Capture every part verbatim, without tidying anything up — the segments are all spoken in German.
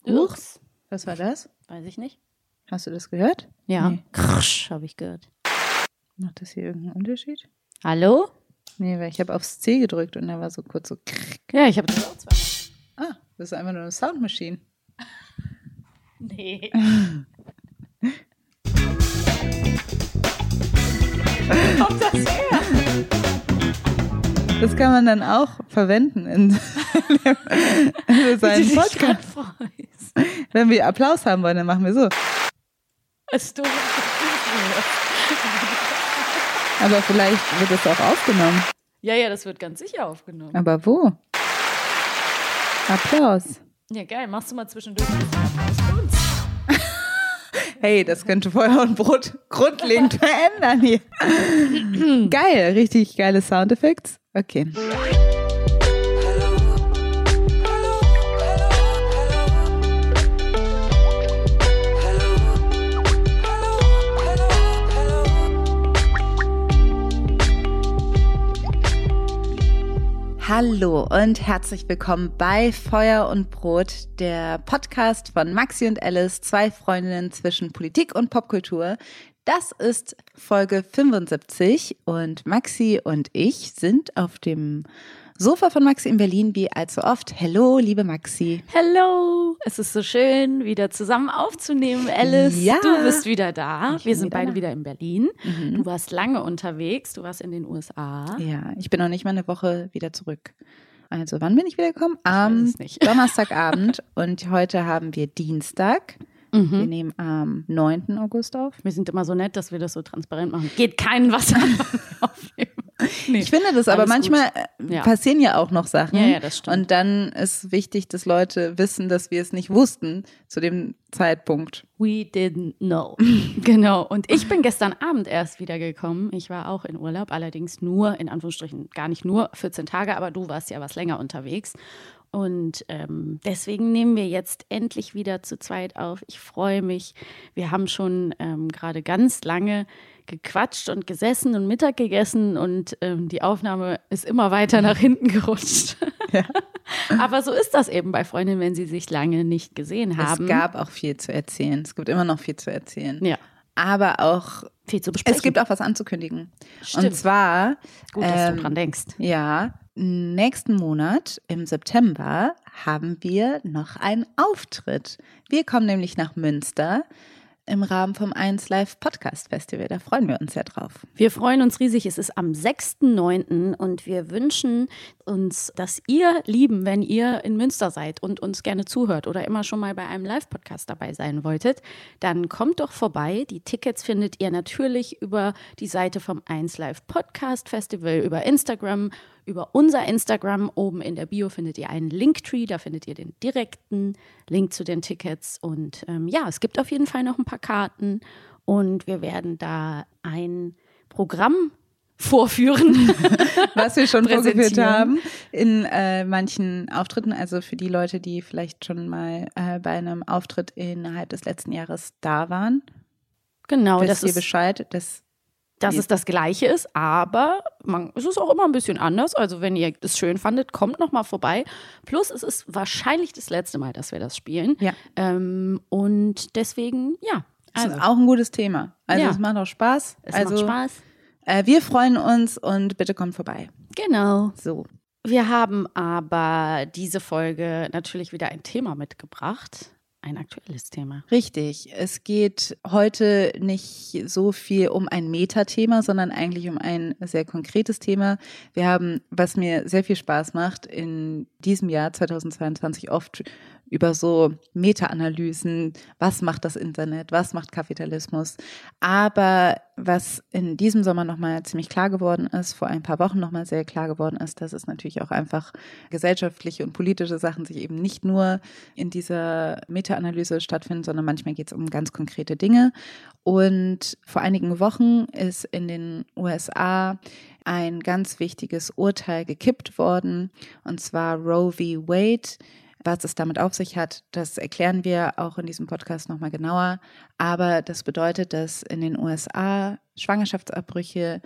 Huch, was war das? Weiß ich nicht. Hast du das gehört? Ja. Nee. Krsch, habe ich gehört. Macht das hier irgendeinen Unterschied? Hallo? Nee, weil ich habe aufs C gedrückt und da war so kurz so. Ja, ich habe das auch zweimal. Ah, das ist einfach nur eine Soundmaschine. Nee. Wo kommt das her? Das kann man dann auch verwenden in seinem Podcast. Wenn wir Applaus haben wollen, dann machen wir so. Es Aber vielleicht wird es auch aufgenommen. Ja, ja, das wird ganz sicher aufgenommen. Aber wo? Applaus. Ja, geil. Machst du mal zwischendurch Applaus für uns? Hey, das könnte Feuer und Brot grundlegend verändern hier. Geil, richtig geile Soundeffekte. Okay. Hallo und herzlich willkommen bei Feuer und Brot, der Podcast von Maxi und Alice, zwei Freundinnen zwischen Politik und Popkultur. Das ist Folge fünfundsiebzig und Maxi und ich sind auf dem Sofa von Maxi in Berlin wie allzu oft. Hello, liebe Maxi. Hello, es ist so schön, wieder zusammen aufzunehmen, Alice. Ja. Du bist wieder da. Ich Wir bin sind wieder beide da. wieder in Berlin. Mhm. Du warst lange unterwegs, du warst in den U S A. Ja, ich bin noch nicht mal eine Woche wieder zurück. Also wann bin ich wiedergekommen? weiß Am es nicht. Donnerstagabend und heute haben wir Dienstag. Wir Mhm. nehmen am neunten August auf. Wir sind immer so nett, dass wir das so transparent machen. Geht keinen was an, was wir aufnehmen. Nee. Ich finde das, aber Alles manchmal gut. äh, Ja. passieren ja auch noch Sachen. Ja, ja, das stimmt. Und dann ist wichtig, dass Leute wissen, dass wir es nicht wussten zu dem Zeitpunkt. We didn't know. Genau. Und ich bin gestern Abend erst wiedergekommen. Ich war auch in Urlaub, allerdings nur, in Anführungsstrichen, gar nicht nur vierzehn Tage, aber du warst ja was länger unterwegs. Und ähm, deswegen nehmen wir jetzt endlich wieder zu zweit auf. Ich freue mich. Wir haben schon ähm, gerade ganz lange gequatscht und gesessen und Mittag gegessen und ähm, die Aufnahme ist immer weiter nach hinten gerutscht. Ja. Aber so ist das eben bei Freundinnen, wenn sie sich lange nicht gesehen haben. Es gab auch viel zu erzählen. Es gibt immer noch viel zu erzählen. Ja. Aber auch, Viel zu besprechen. es gibt auch was anzukündigen. Stimmt. Und zwar, Gut, dass ähm, du dran denkst. ja, nächsten Monat im September haben wir noch einen Auftritt. Wir kommen nämlich nach Münster im Rahmen vom eins Live Podcast Festival. Da freuen wir uns sehr drauf. Wir freuen uns riesig. Es ist am sechsten neunten und wir wünschen uns, dass ihr lieben, wenn ihr in Münster seid und uns gerne zuhört oder immer schon mal bei einem Live-Podcast dabei sein wolltet, dann kommt doch vorbei. Die Tickets findet ihr natürlich über die Seite vom eins Live Podcast Festival, über Instagram, über unser Instagram. Oben in der Bio findet ihr einen Linktree, da findet ihr den direkten Link zu den Tickets. Und ähm, ja, es gibt auf jeden Fall noch ein paar Karten und wir werden da ein Programm vorführen. Was wir schon vorgeführt Präsentieren. haben in äh, manchen Auftritten, also für die Leute, die vielleicht schon mal äh, bei einem Auftritt innerhalb des letzten Jahres da waren. Genau, Wisst das ihr ist, Bescheid, dass dass es das Gleiche ist, aber man, es ist auch immer ein bisschen anders. Also wenn ihr es schön fandet, kommt noch mal vorbei. Plus es ist wahrscheinlich das letzte Mal, dass wir das spielen. Ja. Ähm, und deswegen, ja. das Also, ist auch ein gutes Thema. Also Ja. es macht auch Spaß. es also macht Spaß. Äh, wir freuen uns und bitte kommt vorbei. Genau. So. Wir haben aber diese Folge natürlich wieder ein Thema mitgebracht. Ein aktuelles Thema. Richtig. Es geht heute nicht so viel um ein Metathema, sondern eigentlich um ein sehr konkretes Thema. Wir haben, was mir sehr viel Spaß macht, in diesem Jahr zweitausendzweiundzwanzig oft über so Meta-Analysen, was macht das Internet, was macht Kapitalismus. Aber was in diesem Sommer nochmal ziemlich klar geworden ist, vor ein paar Wochen nochmal sehr klar geworden ist, dass es natürlich auch einfach gesellschaftliche und politische Sachen sich eben nicht nur in dieser Meta-Analyse stattfinden, sondern manchmal geht es um ganz konkrete Dinge. Und vor einigen Wochen ist in den U S A ein ganz wichtiges Urteil gekippt worden, und zwar Roe v. Wade. Was es damit auf sich hat, das erklären wir auch in diesem Podcast nochmal genauer. Aber das bedeutet, dass in den U S A Schwangerschaftsabbrüche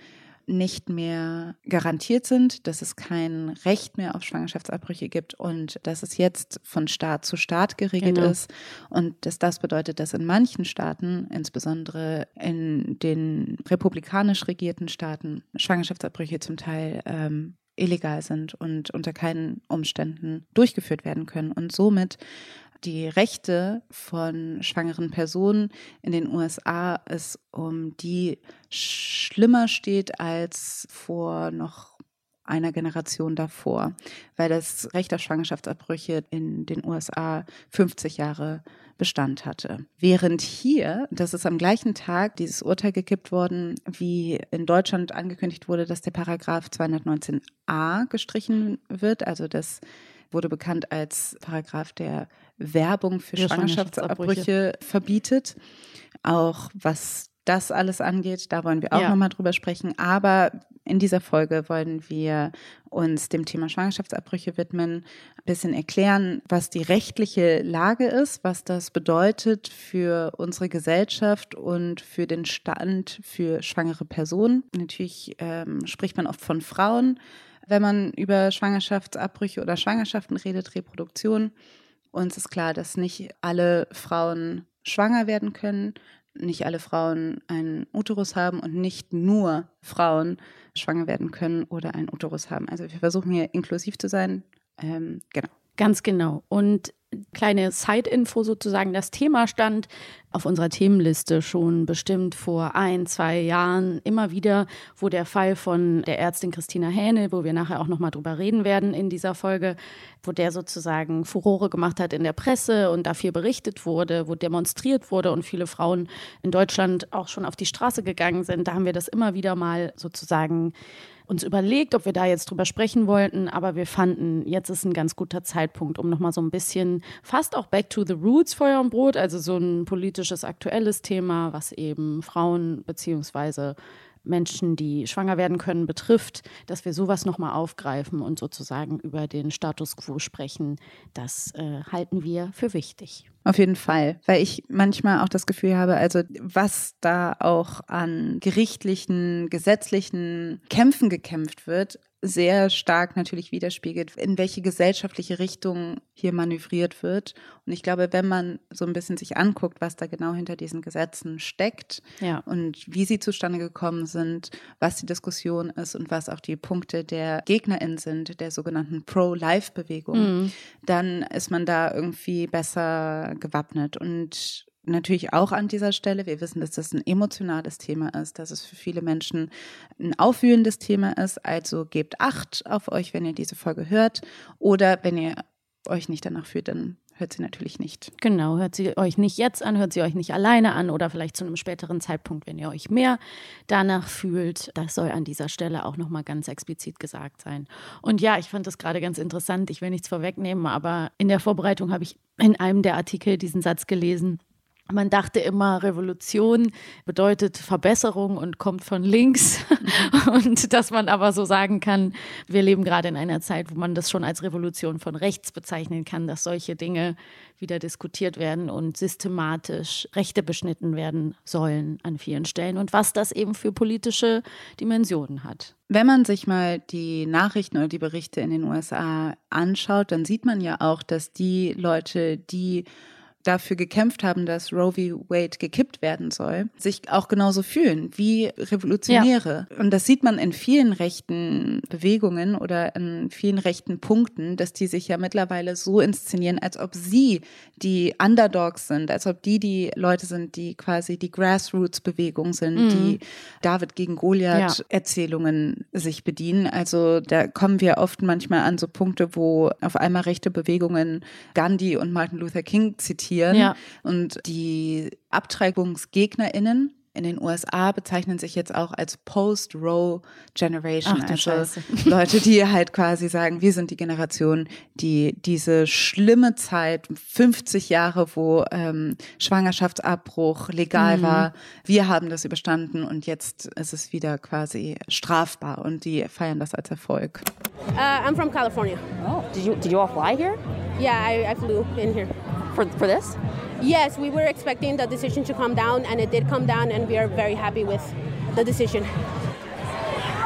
nicht mehr garantiert sind, dass es kein Recht mehr auf Schwangerschaftsabbrüche gibt und dass es jetzt von Staat zu Staat geregelt genau. ist und dass das bedeutet, dass in manchen Staaten, insbesondere in den republikanisch regierten Staaten, Schwangerschaftsabbrüche zum Teil ähm, illegal sind und unter keinen Umständen durchgeführt werden können und somit die Rechte von schwangeren Personen in den U S A es um die schlimmer steht als vor noch einer Generation davor, weil das Recht auf Schwangerschaftsabbrüche in den U S A fünfzig Jahre Bestand hatte. Während hier, das ist am gleichen Tag dieses Urteil gekippt worden, wie in Deutschland angekündigt wurde, dass der Paragraph zweihundertneunzehn a gestrichen wird, also das wurde bekannt als Paragraph, der Werbung für ja, Schwangerschaftsabbrüche, Schwangerschaftsabbrüche verbietet. Auch was das alles angeht, da wollen wir auch ja. nochmal drüber sprechen. Aber in dieser Folge wollen wir uns dem Thema Schwangerschaftsabbrüche widmen, ein bisschen erklären, was die rechtliche Lage ist, was das bedeutet für unsere Gesellschaft und für den Stand für schwangere Personen. Natürlich ähm, spricht man oft von Frauen, wenn man über Schwangerschaftsabbrüche oder Schwangerschaften redet, Reproduktion. Uns ist klar, dass nicht alle Frauen schwanger werden können, nicht alle Frauen einen Uterus haben und nicht nur Frauen schwanger werden können oder einen Uterus haben. Also wir versuchen hier inklusiv zu sein. Ähm, genau. Ganz genau. Und kleine Side-Info sozusagen, das Thema stand auf unserer Themenliste schon bestimmt vor ein, zwei Jahren immer wieder, wo der Fall von der Ärztin Christina Hähne, wo wir nachher auch nochmal drüber reden werden in dieser Folge, wo der sozusagen Furore gemacht hat in der Presse und dafür berichtet wurde, wo demonstriert wurde und viele Frauen in Deutschland auch schon auf die Straße gegangen sind. Da haben wir das immer wieder mal sozusagen uns überlegt, ob wir da jetzt drüber sprechen wollten, aber wir fanden, jetzt ist ein ganz guter Zeitpunkt, um nochmal so ein bisschen fast auch back to the roots, Feuer und Brot, also so ein politisches, aktuelles Thema, was eben Frauen beziehungsweise Menschen, die schwanger werden können, betrifft, dass wir sowas nochmal aufgreifen und sozusagen über den Status quo sprechen. Das äh, halten wir für wichtig. Auf jeden Fall, weil ich manchmal auch das Gefühl habe, also was da auch an gerichtlichen, gesetzlichen Kämpfen gekämpft wird, sehr stark natürlich widerspiegelt, in welche gesellschaftliche Richtung hier manövriert wird. Und ich glaube, wenn man so ein bisschen sich anguckt, was da genau hinter diesen Gesetzen steckt ja. und wie sie zustande gekommen sind, was die Diskussion ist und was auch die Punkte der GegnerInnen sind, der sogenannten Pro-Life-Bewegung, mhm. dann ist man da irgendwie besser gewappnet. Und natürlich auch an dieser Stelle, wir wissen, dass das ein emotionales Thema ist, dass es für viele Menschen ein aufwühlendes Thema ist, also gebt Acht auf euch, wenn ihr diese Folge hört, oder wenn ihr euch nicht danach fühlt, dann hört sie natürlich nicht. Genau, hört sie euch nicht jetzt an, hört sie euch nicht alleine an oder vielleicht zu einem späteren Zeitpunkt, wenn ihr euch mehr danach fühlt. Das soll an dieser Stelle auch nochmal ganz explizit gesagt sein. Und ja, ich fand das gerade ganz interessant, ich will nichts vorwegnehmen, aber in der Vorbereitung habe ich in einem der Artikel diesen Satz gelesen: Man dachte immer, Revolution bedeutet Verbesserung und kommt von links. Mhm. Und dass man aber so sagen kann, wir leben gerade in einer Zeit, wo man das schon als Revolution von rechts bezeichnen kann, dass solche Dinge wieder diskutiert werden und systematisch Rechte beschnitten werden sollen an vielen Stellen und was das eben für politische Dimensionen hat. Wenn man sich mal die Nachrichten oder die Berichte in den U S A anschaut, dann sieht man ja auch, dass die Leute, die dafür gekämpft haben, dass Roe v. Wade gekippt werden soll, sich auch genauso fühlen wie Revolutionäre. Ja. Und das sieht man in vielen rechten Bewegungen oder in vielen rechten Punkten, dass die sich ja mittlerweile so inszenieren, als ob sie die Underdogs sind, als ob die die Leute sind, die quasi die Grassroots-Bewegung sind, mhm. die David gegen Goliath-Erzählungen ja. sich bedienen. Also da kommen wir oft manchmal an so Punkte, wo auf einmal rechte Bewegungen Gandhi und Martin Luther King zitieren. Ja. Und die AbtreibungsgegnerInnen in den U S A bezeichnen sich jetzt auch als Post-Roe Generation. Ach, du also Scheiße. Leute, die halt quasi sagen, wir sind die Generation, die diese schlimme Zeit, fünfzig Jahre, wo ähm, Schwangerschaftsabbruch legal mhm. war, wir haben das überstanden und jetzt ist es wieder quasi strafbar und die feiern das als Erfolg. Uh, I'm from California. Oh, did you did you all fly here? Yeah, I, I flew in here. For for this? Yes, we were expecting the decision to come down, and it did come down, and we are very happy with the decision.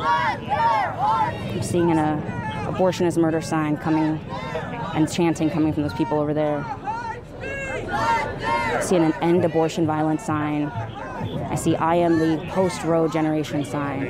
I'm seeing an uh, abortion is murder sign coming and chanting coming from those people over there. I see an end abortion violence sign. I see I am the post-Roe generation sign.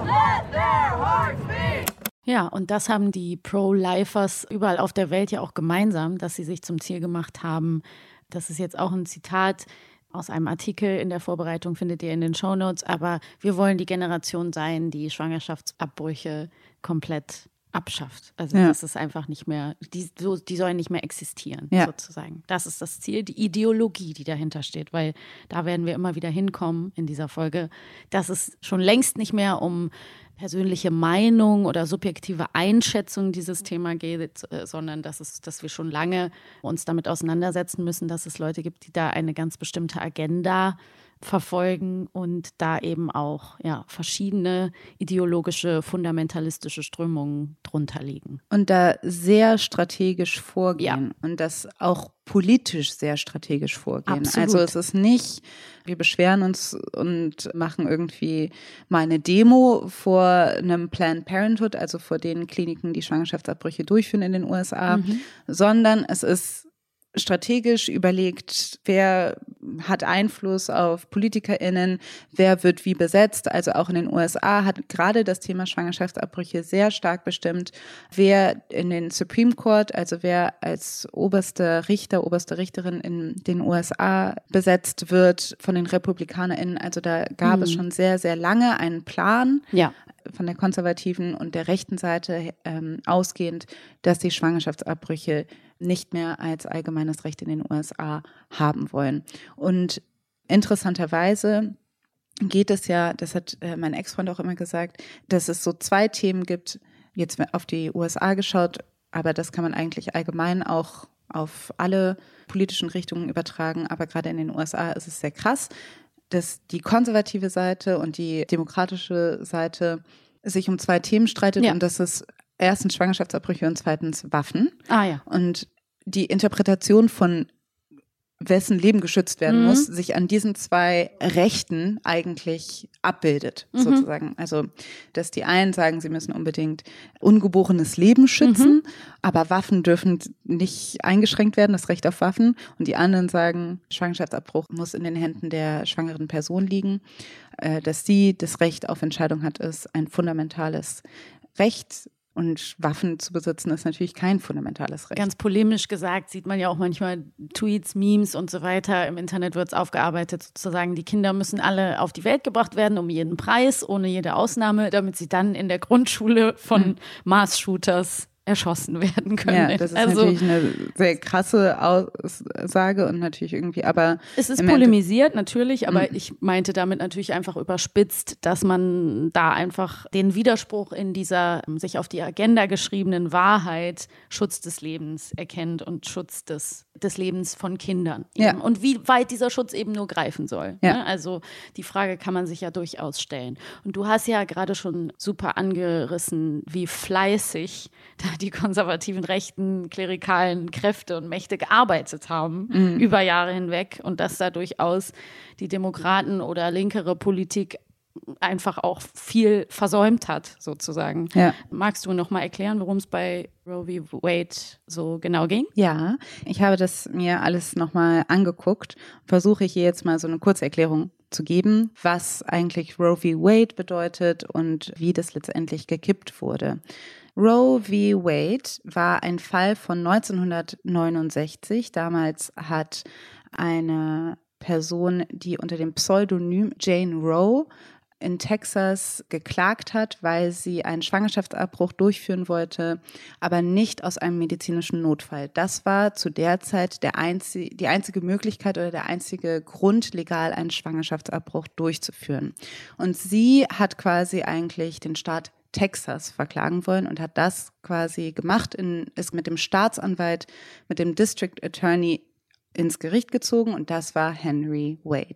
Ja, und das haben die Pro-Lifers überall auf der Welt ja auch gemeinsam, dass sie sich zum Ziel gemacht haben. Das ist jetzt auch ein Zitat aus einem Artikel in der Vorbereitung, findet ihr in den Shownotes. Aber wir wollen die Generation sein, die Schwangerschaftsabbrüche komplett abschafft. Also ja. das ist einfach nicht mehr, die, so, die sollen nicht mehr existieren, ja. sozusagen. Das ist das Ziel, die Ideologie, die dahinter steht, weil da werden wir immer wieder hinkommen in dieser Folge, dass es schon längst nicht mehr um persönliche Meinung oder subjektive Einschätzung dieses Thema geht, sondern dass, es, dass wir schon lange uns damit auseinandersetzen müssen, dass es Leute gibt, die da eine ganz bestimmte Agenda verfolgen und da eben auch ja, verschiedene ideologische, fundamentalistische Strömungen drunter liegen. Und da sehr strategisch vorgehen Ja. und das auch politisch sehr strategisch vorgehen. Absolut. Also es ist nicht, wir beschweren uns und machen irgendwie mal eine Demo vor einem Planned Parenthood, also vor den Kliniken, die Schwangerschaftsabbrüche durchführen in den U S A, Mhm. sondern es ist strategisch überlegt, wer hat Einfluss auf PolitikerInnen, wer wird wie besetzt. Also auch in den U S A hat gerade das Thema Schwangerschaftsabbrüche sehr stark bestimmt, wer in den Supreme Court, also wer als oberster Richter, oberste Richterin in den U S A besetzt wird von den RepublikanerInnen. Also da gab Mhm. es schon sehr, sehr lange einen Plan. Ja. Von der konservativen und der rechten Seite ähm, ausgehend, dass die Schwangerschaftsabbrüche nicht mehr als allgemeines Recht in den U S A haben wollen. Und interessanterweise geht es ja, das hat äh, mein Ex-Freund auch immer gesagt, dass es so zwei Themen gibt, jetzt auf die U S A geschaut, aber das kann man eigentlich allgemein auch auf alle politischen Richtungen übertragen, aber gerade in den U S A ist es sehr krass, dass die konservative Seite und die demokratische Seite sich um zwei Themen streitet Ja. und das ist erstens Schwangerschaftsabbrüche und zweitens Waffen. Ah ja. Und die Interpretation von wessen Leben geschützt werden Mhm. muss, sich an diesen zwei Rechten eigentlich abbildet, Mhm. sozusagen. Also, dass die einen sagen, sie müssen unbedingt ungeborenes Leben schützen, Mhm. aber Waffen dürfen nicht eingeschränkt werden, das Recht auf Waffen. Und die anderen sagen, Schwangerschaftsabbruch muss in den Händen der schwangeren Person liegen. Äh, dass sie das Recht auf Entscheidung hat, ist ein fundamentales Recht. Und Waffen zu besitzen ist natürlich kein fundamentales Recht. Ganz polemisch gesagt sieht man ja auch manchmal Tweets, Memes und so weiter. Im Internet wird es aufgearbeitet, sozusagen, die Kinder müssen alle auf die Welt gebracht werden, um jeden Preis, ohne jede Ausnahme, damit sie dann in der Grundschule von Mhm. Mass-Shooters erschossen werden können. Ja, das ist also, natürlich eine sehr krasse Aussage und natürlich irgendwie, aber es ist im polemisiert, natürlich, aber Mhm. ich meinte damit natürlich einfach überspitzt, dass man da einfach den Widerspruch in dieser ähm, sich auf die Agenda geschriebenen Wahrheit, Schutz des Lebens erkennt und Schutz des, des Lebens von Kindern. Ja. Eben. Und wie weit dieser Schutz eben nur greifen soll. Ja. Ne? Also die Frage kann man sich ja durchaus stellen. Und du hast ja gerade schon super angerissen, wie fleißig da die konservativen, rechten, klerikalen Kräfte und Mächte gearbeitet haben Mhm. über Jahre hinweg und dass da durchaus die Demokraten oder linkere Politik einfach auch viel versäumt hat, sozusagen. Ja. Magst du noch mal erklären, worum es bei Roe v. Wade so genau ging? Ja, ich habe das mir alles nochmal angeguckt. Versuche ich hier jetzt mal so eine Kurzerklärung zu geben, was eigentlich Roe v. Wade bedeutet und wie das letztendlich gekippt wurde. Roe v. Wade war ein Fall von neunzehnhundertneunundsechzig. Damals hat eine Person, die unter dem Pseudonym Jane Roe in Texas geklagt hat, weil sie einen Schwangerschaftsabbruch durchführen wollte, aber nicht aus einem medizinischen Notfall. Das war zu der Zeit der einzige, die einzige Möglichkeit oder der einzige Grund, legal einen Schwangerschaftsabbruch durchzuführen. Und sie hat quasi eigentlich den Staat Texas verklagen wollen und hat das quasi gemacht, in, ist mit dem Staatsanwalt, mit dem District Attorney ins Gericht gezogen und das war Henry Wade.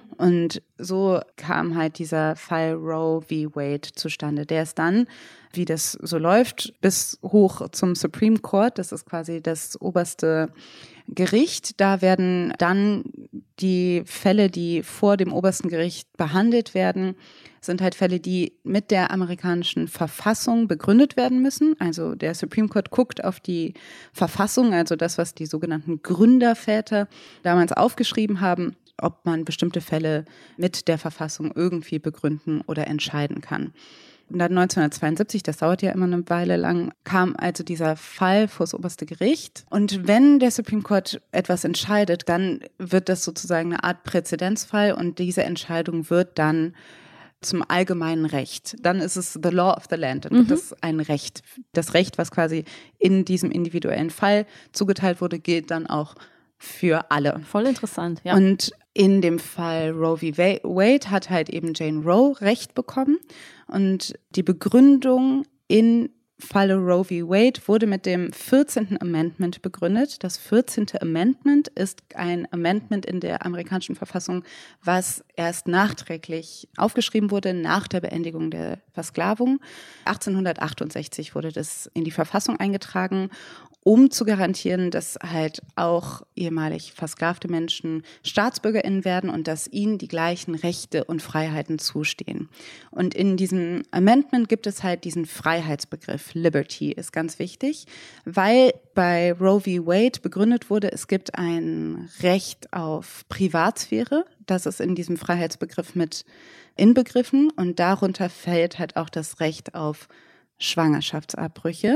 Und so kam halt dieser Fall Roe v. Wade zustande. Der ist dann, wie das so läuft, bis hoch zum Supreme Court. Das ist quasi das oberste Gericht. Da werden dann die Fälle, die vor dem obersten Gericht behandelt werden, sind halt Fälle, die mit der amerikanischen Verfassung begründet werden müssen. Also der Supreme Court guckt auf die Verfassung, also das, was die sogenannten Gründerväter damals aufgeschrieben haben, ob man bestimmte Fälle mit der Verfassung irgendwie begründen oder entscheiden kann. Und dann neunzehnhundertzweiundsiebzig, das dauert ja immer eine Weile lang, kam also dieser Fall vor das oberste Gericht. Und wenn der Supreme Court etwas entscheidet, dann wird das sozusagen eine Art Präzedenzfall und diese Entscheidung wird dann zum allgemeinen Recht. Dann ist es the law of the land. Dann wird mhm. das ein Recht. Das Recht, was quasi in diesem individuellen Fall zugeteilt wurde, gilt dann auch für alle. Voll interessant, ja. Und in dem Fall Roe v. Wade hat halt eben Jane Roe Recht bekommen. Und die Begründung in Falle Roe v. Wade wurde mit dem vierzehnten Amendment begründet. Das vierzehnte Amendment ist ein Amendment in der amerikanischen Verfassung, was erst nachträglich aufgeschrieben wurde, nach der Beendigung der Versklavung. achtzehnhundertachtundsechzig wurde das in die Verfassung eingetragen, um zu garantieren, dass halt auch ehemalig versklavte Menschen StaatsbürgerInnen werden und dass ihnen die gleichen Rechte und Freiheiten zustehen. Und in diesem Amendment gibt es halt diesen Freiheitsbegriff. Liberty ist ganz wichtig, weil bei Roe v. Wade begründet wurde, es gibt ein Recht auf Privatsphäre. Das ist in diesem Freiheitsbegriff mit inbegriffen und darunter fällt halt auch das Recht auf Schwangerschaftsabbrüche.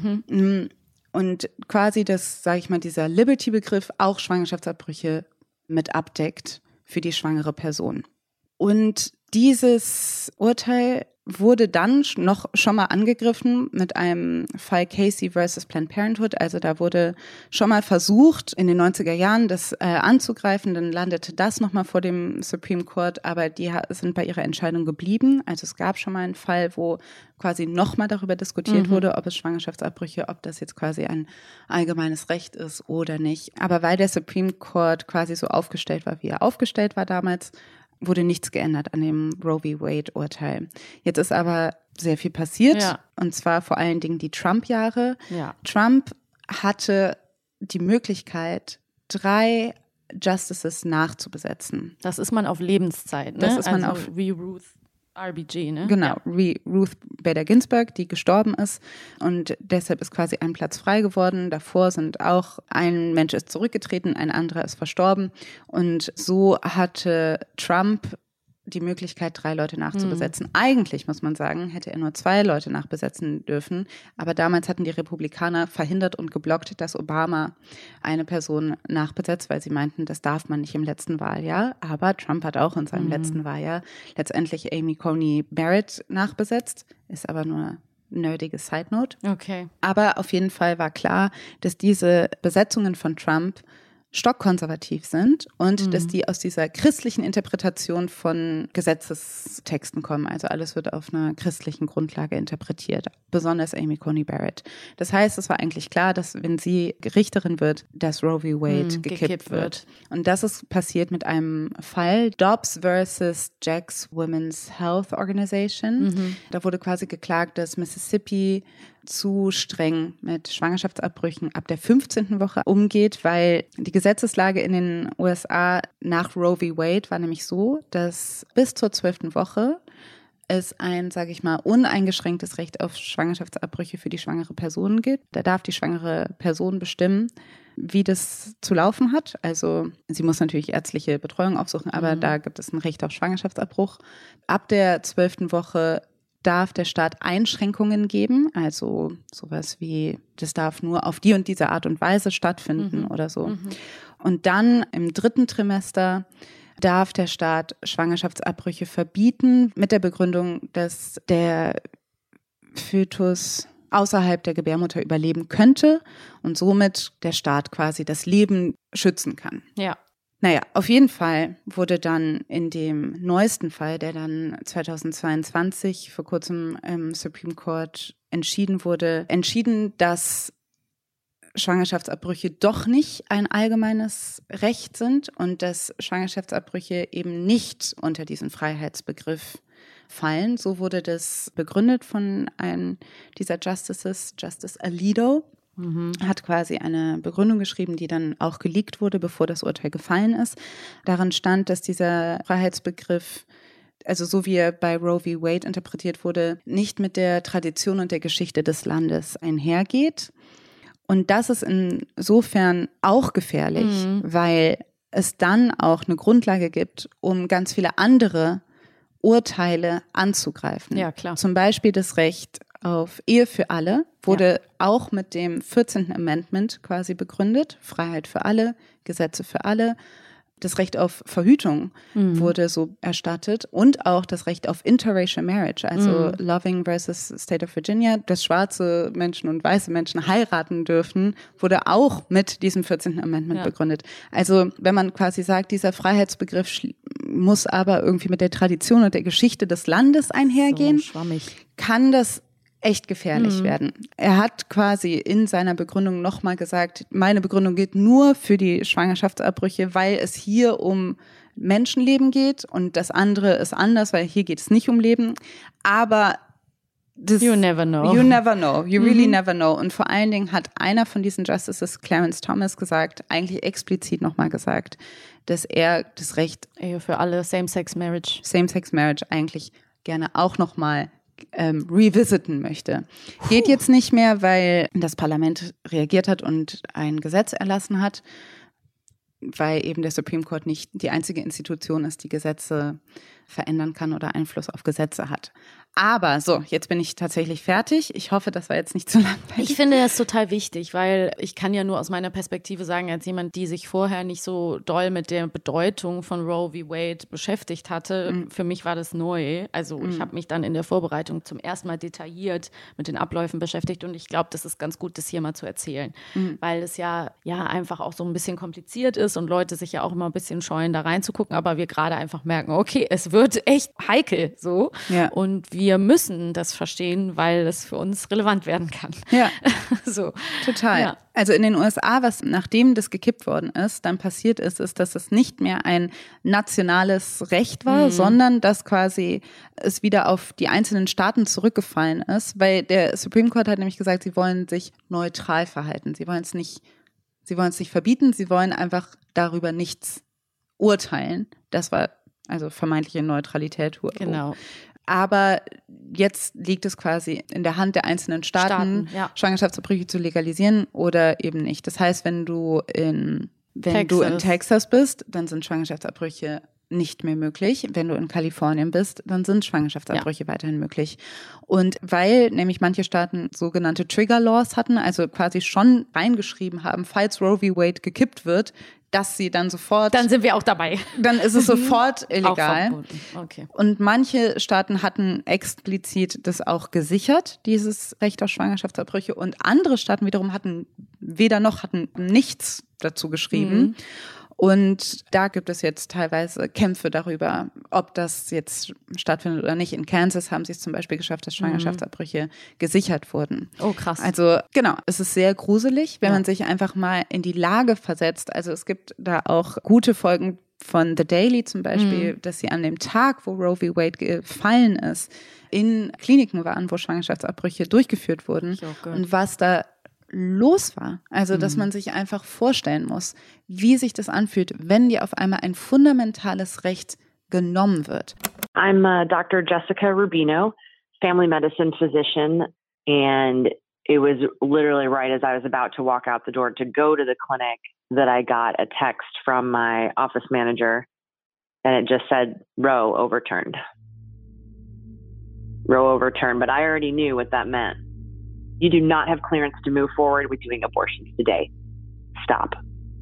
Mhm. Und quasi das, sage ich mal, dieser Liberty-Begriff auch Schwangerschaftsabbrüche mit abdeckt für die schwangere Person. Und dieses Urteil wurde dann noch schon mal angegriffen mit einem Fall Casey versus Planned Parenthood. Also da wurde schon mal versucht, in den neunziger Jahren das äh, anzugreifen. Dann landete das noch mal vor dem Supreme Court, aber die sind bei ihrer Entscheidung geblieben. Also es gab schon mal einen Fall, wo quasi noch mal darüber diskutiert mhm. wurde, ob es Schwangerschaftsabbrüche, ob das jetzt quasi ein allgemeines Recht ist oder nicht. Aber weil der Supreme Court quasi so aufgestellt war, wie er aufgestellt war damals, wurde nichts geändert an dem Roe v. Wade-Urteil. Jetzt ist aber sehr viel passiert, ja. Und zwar vor allen Dingen die Trump-Jahre. Ja. Trump hatte die Möglichkeit, drei Justices nachzubesetzen. Das ist man auf Lebenszeit, ne? Das ist man also auf wie Ruth R B G, ne? Genau, ja. Ruth Bader Ginsburg, die gestorben ist und deshalb ist quasi ein Platz frei geworden. Davor sind auch, ein Mensch ist zurückgetreten, ein anderer ist verstorben und so hatte Trump die Möglichkeit, drei Leute nachzubesetzen. Mhm. Eigentlich, muss man sagen, hätte er nur zwei Leute nachbesetzen dürfen, aber damals hatten die Republikaner verhindert und geblockt, dass Obama eine Person nachbesetzt, weil sie meinten, das darf man nicht im letzten Wahljahr. Aber Trump hat auch in seinem mhm. letzten Wahljahr letztendlich Amy Coney Barrett nachbesetzt, ist aber nur nerdige Side Note. Okay. Aber auf jeden Fall war klar, dass diese Besetzungen von Trump stockkonservativ sind und mhm. dass die aus dieser christlichen Interpretation von Gesetzestexten kommen. Also alles wird auf einer christlichen Grundlage interpretiert, besonders Amy Coney Barrett. Das heißt, es war eigentlich klar, dass wenn sie Richterin wird, dass Roe v. Wade mhm, gekippt, gekippt wird. wird. Und das ist passiert mit einem Fall, Dobbs versus Jack's Women's Health Organization. Mhm. Da wurde quasi geklagt, dass Mississippi zu streng mit Schwangerschaftsabbrüchen ab der fünfzehnten Woche umgeht, weil die Gesetzeslage in den U S A nach Roe v. Wade war nämlich so, dass bis zur zwölften Woche es ein, sage ich mal, uneingeschränktes Recht auf Schwangerschaftsabbrüche für die schwangere Person gibt. Da darf die schwangere Person bestimmen, wie das zu laufen hat. Also sie muss natürlich ärztliche Betreuung aufsuchen, aber mhm. da gibt es ein Recht auf Schwangerschaftsabbruch. Ab der zwölften Woche darf der Staat Einschränkungen geben, also sowas wie, das darf nur auf die und diese Art und Weise stattfinden mhm. oder so. Mhm. Und dann im dritten Trimester darf der Staat Schwangerschaftsabbrüche verbieten mit der Begründung, dass der Fötus außerhalb der Gebärmutter überleben könnte und somit der Staat quasi das Leben schützen kann. Ja. Naja, auf jeden Fall wurde dann in dem neuesten Fall, der dann zweitausendzweiundzwanzig vor kurzem im Supreme Court entschieden wurde, entschieden, dass Schwangerschaftsabbrüche doch nicht ein allgemeines Recht sind und dass Schwangerschaftsabbrüche eben nicht unter diesen Freiheitsbegriff fallen. So wurde das begründet von einem dieser Justices, Justice Alito. Mhm. Hat quasi eine Begründung geschrieben, die dann auch geleakt wurde, bevor das Urteil gefallen ist. Darin stand, dass dieser Freiheitsbegriff, also so wie er bei Roe v. Wade interpretiert wurde, nicht mit der Tradition und der Geschichte des Landes einhergeht. Und das ist insofern auch gefährlich, mhm. weil es dann auch eine Grundlage gibt, um ganz viele andere Urteile anzugreifen. Ja, klar. Zum Beispiel das Recht auf Ehe für alle wurde ja. auch mit dem vierzehnten Amendment quasi begründet. Freiheit für alle, Gesetze für alle. Das Recht auf Verhütung mhm. wurde so erstattet und auch das Recht auf Interracial Marriage, also mhm. Loving versus State of Virginia, dass schwarze Menschen und weiße Menschen heiraten dürfen, wurde auch mit diesem vierzehnten Amendment ja. begründet. Also wenn man quasi sagt, dieser Freiheitsbegriff schl- muss aber irgendwie mit der Tradition und der Geschichte des Landes einhergehen, so schwammig. Kann das echt gefährlich mhm. werden. Er hat quasi in seiner Begründung nochmal gesagt, meine Begründung gilt nur für die Schwangerschaftsabbrüche, weil es hier um Menschenleben geht und das andere ist anders, weil hier geht es nicht um Leben. Aber das, you never know. You never know. You really mhm. never know. Und vor allen Dingen hat einer von diesen Justices, Clarence Thomas, gesagt, eigentlich explizit nochmal gesagt, dass er das Recht Ehe für alle, Same-Sex-Marriage. Same-Sex-Marriage eigentlich gerne auch nochmal Ähm, revisiten möchte. Geht jetzt nicht mehr, weil das Parlament reagiert hat und ein Gesetz erlassen hat, weil eben der Supreme Court nicht die einzige Institution ist, die Gesetze verändern kann oder Einfluss auf Gesetze hat. Aber so, jetzt bin ich tatsächlich fertig. Ich hoffe, das war jetzt nicht zu langweilig. Ich finde das total wichtig, weil ich kann ja nur aus meiner Perspektive sagen, als jemand, die sich vorher nicht so doll mit der Bedeutung von Roe v. Wade beschäftigt hatte, mhm. für mich war das neu. Also mhm. ich habe mich dann in der Vorbereitung zum ersten Mal detailliert mit den Abläufen beschäftigt und ich glaube, das ist ganz gut, das hier mal zu erzählen, mhm. weil es ja, ja einfach auch so ein bisschen kompliziert ist und Leute sich ja auch immer ein bisschen scheuen, da reinzugucken, aber wir gerade einfach merken, okay, es wird echt heikel so ja. und wir müssen das verstehen, weil es für uns relevant werden kann. Ja, so. Total. Ja. Also in den U S A, was nachdem das gekippt worden ist, dann passiert ist, ist, dass es nicht mehr ein nationales Recht war, mhm. sondern dass quasi es wieder auf die einzelnen Staaten zurückgefallen ist, weil der Supreme Court hat nämlich gesagt, sie wollen sich neutral verhalten. Sie wollen es nicht, sie wollen es nicht verbieten, sie wollen einfach darüber nichts urteilen. Das war also vermeintliche Neutralität. Genau. Aber jetzt liegt es quasi in der Hand der einzelnen Staaten, Staaten ja. Schwangerschaftsabbrüche zu legalisieren oder eben nicht. Das heißt, wenn du in, wenn Texas. du in Texas bist, dann sind Schwangerschaftsabbrüche nicht mehr möglich. Wenn du in Kalifornien bist, dann sind Schwangerschaftsabbrüche ja. weiterhin möglich. Und weil nämlich manche Staaten sogenannte Trigger Laws hatten, also quasi schon reingeschrieben haben, falls Roe v. Wade gekippt wird, dass sie dann sofort... Dann sind wir auch dabei. Dann ist es sofort illegal. Auch okay. Und manche Staaten hatten explizit das auch gesichert, dieses Recht auf Schwangerschaftsabbrüche. Und andere Staaten wiederum hatten weder noch, hatten nichts dazu geschrieben. Mhm. Und da gibt es jetzt teilweise Kämpfe darüber, ob das jetzt stattfindet oder nicht. In Kansas haben sie es zum Beispiel geschafft, dass Schwangerschaftsabbrüche mhm. gesichert wurden. Oh, krass. Also genau, es ist sehr gruselig, wenn ja. man sich einfach mal in die Lage versetzt. Also es gibt da auch gute Folgen von The Daily zum Beispiel, mhm. dass sie an dem Tag, wo Roe v. Wade gefallen ist, in Kliniken waren, wo Schwangerschaftsabbrüche durchgeführt wurden. Und was da los war. Also, dass man sich einfach vorstellen muss, wie sich das anfühlt, wenn dir auf einmal ein fundamentales Recht genommen wird. I'm uh, Doctor Jessica Rubino, family medicine physician, and it was literally right as I was about to walk out the door to go to the clinic that I got a text from my office manager, and it just said, Roe overturned. Roe overturned, but I already knew what that meant. You do not have clearance to move forward with doing abortions today. Stop.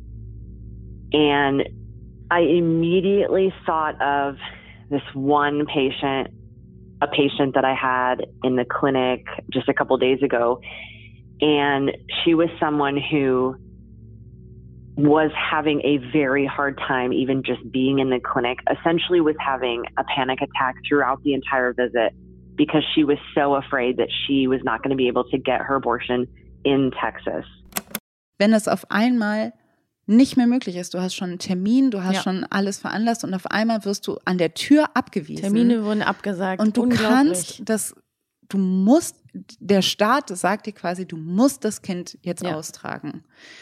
And I immediately thought of this one patient, a patient that I had in the clinic just a couple of days ago. And she was someone who was having a very hard time even just being in the clinic, essentially was having a panic attack throughout the entire visit, because she was so afraid that she was not going to be able to get her abortion in Texas. wenn es auf einmal nicht mehr möglich ist. Du hast schon einen Termin, du hast Ja. schon alles veranlasst und auf einmal wirst du an der Tür abgewiesen. Termine wurden abgesagt. Und du Unglaublich. kannst das, du musst, der Staat sagt dir quasi, du musst das Kind jetzt Ja. austragen.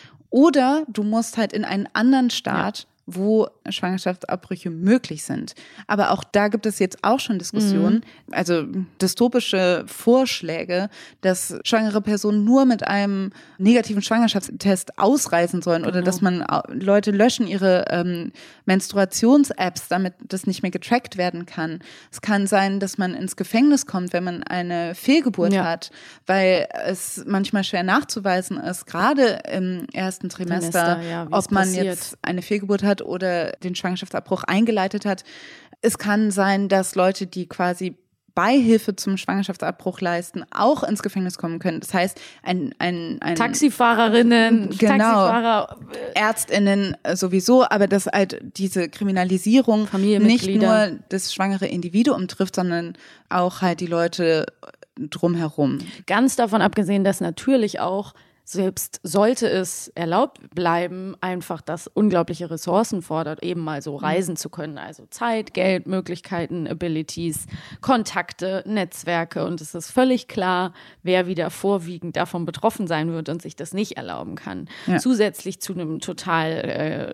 Oder du musst halt in einen anderen Staat, wo Schwangerschaftsabbrüche möglich sind. Aber auch da gibt es jetzt auch schon Diskussionen, Mhm. also dystopische Vorschläge, dass schwangere Personen nur mit einem negativen Schwangerschaftstest ausreisen sollen oder Genau. dass man au- Leute löschen ihre ähm, Menstruations-Apps, damit das nicht mehr getrackt werden kann. Es kann sein, dass man ins Gefängnis kommt, wenn man eine Fehlgeburt Ja. hat, weil es manchmal schwer nachzuweisen ist, gerade im ersten Trimester, Trimester, ja, wie ob es man passiert. jetzt eine Fehlgeburt hat oder den Schwangerschaftsabbruch eingeleitet hat. Es kann sein, dass Leute, die quasi Beihilfe zum Schwangerschaftsabbruch leisten, auch ins Gefängnis kommen können. Das heißt, ein, ein, ein Taxifahrerinnen, Genau. Taxifahrer, ÄrztInnen sowieso, aber dass halt diese Kriminalisierung nicht Familienmitglieder. nur das schwangere Individuum trifft, sondern auch halt die Leute drumherum. ganz davon abgesehen, dass natürlich auch, selbst sollte es erlaubt bleiben, einfach das unglaubliche Ressourcen fordert, eben mal so reisen zu können. Also Zeit, Geld, Möglichkeiten, Abilities, Kontakte, Netzwerke. Und es ist völlig klar, wer wieder vorwiegend davon betroffen sein wird und sich das nicht erlauben kann. Ja. Zusätzlich zu einem total äh,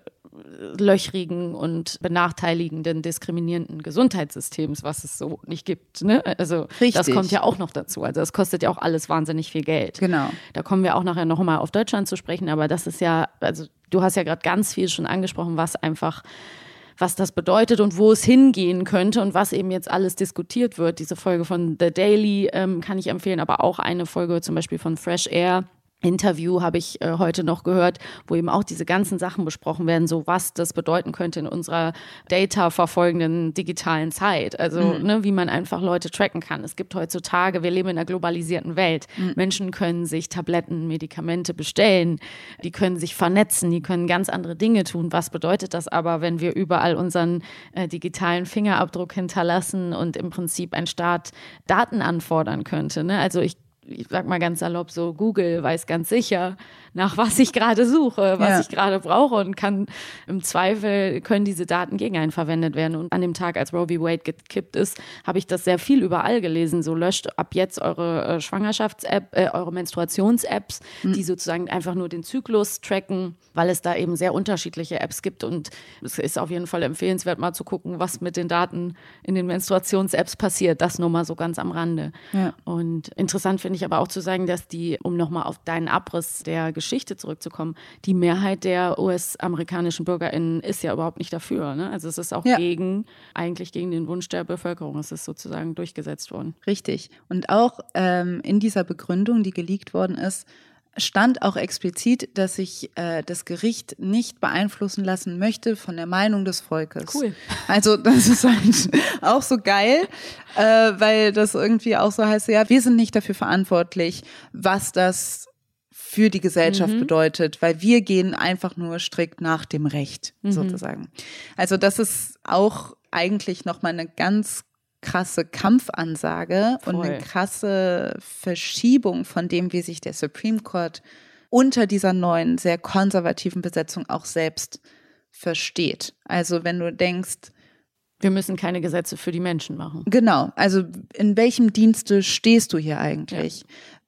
löchrigen und benachteiligenden, diskriminierenden Gesundheitssystems, was es so nicht gibt. Ne? Also Richtig. das kommt ja auch noch dazu. Also das kostet ja auch alles wahnsinnig viel Geld. Genau. Da kommen wir auch nachher noch mal auf Deutschland zu sprechen, aber das ist ja, also du hast ja gerade ganz viel schon angesprochen, was einfach, was das bedeutet und wo es hingehen könnte und was eben jetzt alles diskutiert wird. Diese Folge von The Daily ähm, kann ich empfehlen, aber auch eine Folge zum Beispiel von Fresh Air. Interview habe ich äh, heute noch gehört, wo eben auch diese ganzen Sachen besprochen werden, so was das bedeuten könnte in unserer Data-verfolgenden digitalen Zeit. Also Mhm. ne, wie man einfach Leute tracken kann. Es gibt heutzutage, wir leben in einer globalisierten Welt. Mhm. Menschen können sich Tabletten, Medikamente bestellen, die können sich vernetzen, die können ganz andere Dinge tun. Was bedeutet das aber, wenn wir überall unseren äh, digitalen Fingerabdruck hinterlassen und im Prinzip ein Staat Daten anfordern könnte? Ne? Also ich ich sag mal ganz salopp so, Google weiß ganz sicher, nach was ich gerade suche, was Ja. ich gerade brauche und kann im Zweifel, können diese Daten gegen einen verwendet werden. Und an dem Tag, als Roe v. Wade gekippt ist, habe ich das sehr viel überall gelesen. So löscht ab jetzt eure äh, Schwangerschafts-App, äh, eure Menstruations-Apps, Mhm. die sozusagen einfach nur den Zyklus tracken, weil es da eben sehr unterschiedliche Apps gibt. Und es ist auf jeden Fall empfehlenswert, mal zu gucken, was mit den Daten in den Menstruations-Apps passiert. Das nur mal so ganz am Rande. Ja. Und interessant finde ich aber auch zu sagen, dass die, um nochmal auf deinen Abriss der Geschichte zurückzukommen, die Mehrheit der U S-amerikanischen BürgerInnen ist ja überhaupt nicht dafür. Ne? Also es ist auch Ja. gegen, eigentlich gegen den Wunsch der Bevölkerung. Es ist sozusagen durchgesetzt worden. Richtig. Und auch ähm, in dieser Begründung, die geleakt worden ist, stand auch explizit, dass sich äh, das Gericht nicht beeinflussen lassen möchte von der Meinung des Volkes. Cool. Also das ist halt auch so geil, äh, weil das irgendwie auch so heißt, ja, wir sind nicht dafür verantwortlich, was das für die Gesellschaft Mhm. bedeutet, weil wir gehen einfach nur strikt nach dem Recht, Mhm. sozusagen. Also das ist auch eigentlich nochmal eine ganz krasse Kampfansage und Voll. eine krasse Verschiebung von dem, wie sich der Supreme Court unter dieser neuen, sehr konservativen Besetzung auch selbst versteht. Also wenn du denkst, Wir müssen keine Gesetze für die Menschen machen. genau, also in welchem Dienste stehst du hier eigentlich?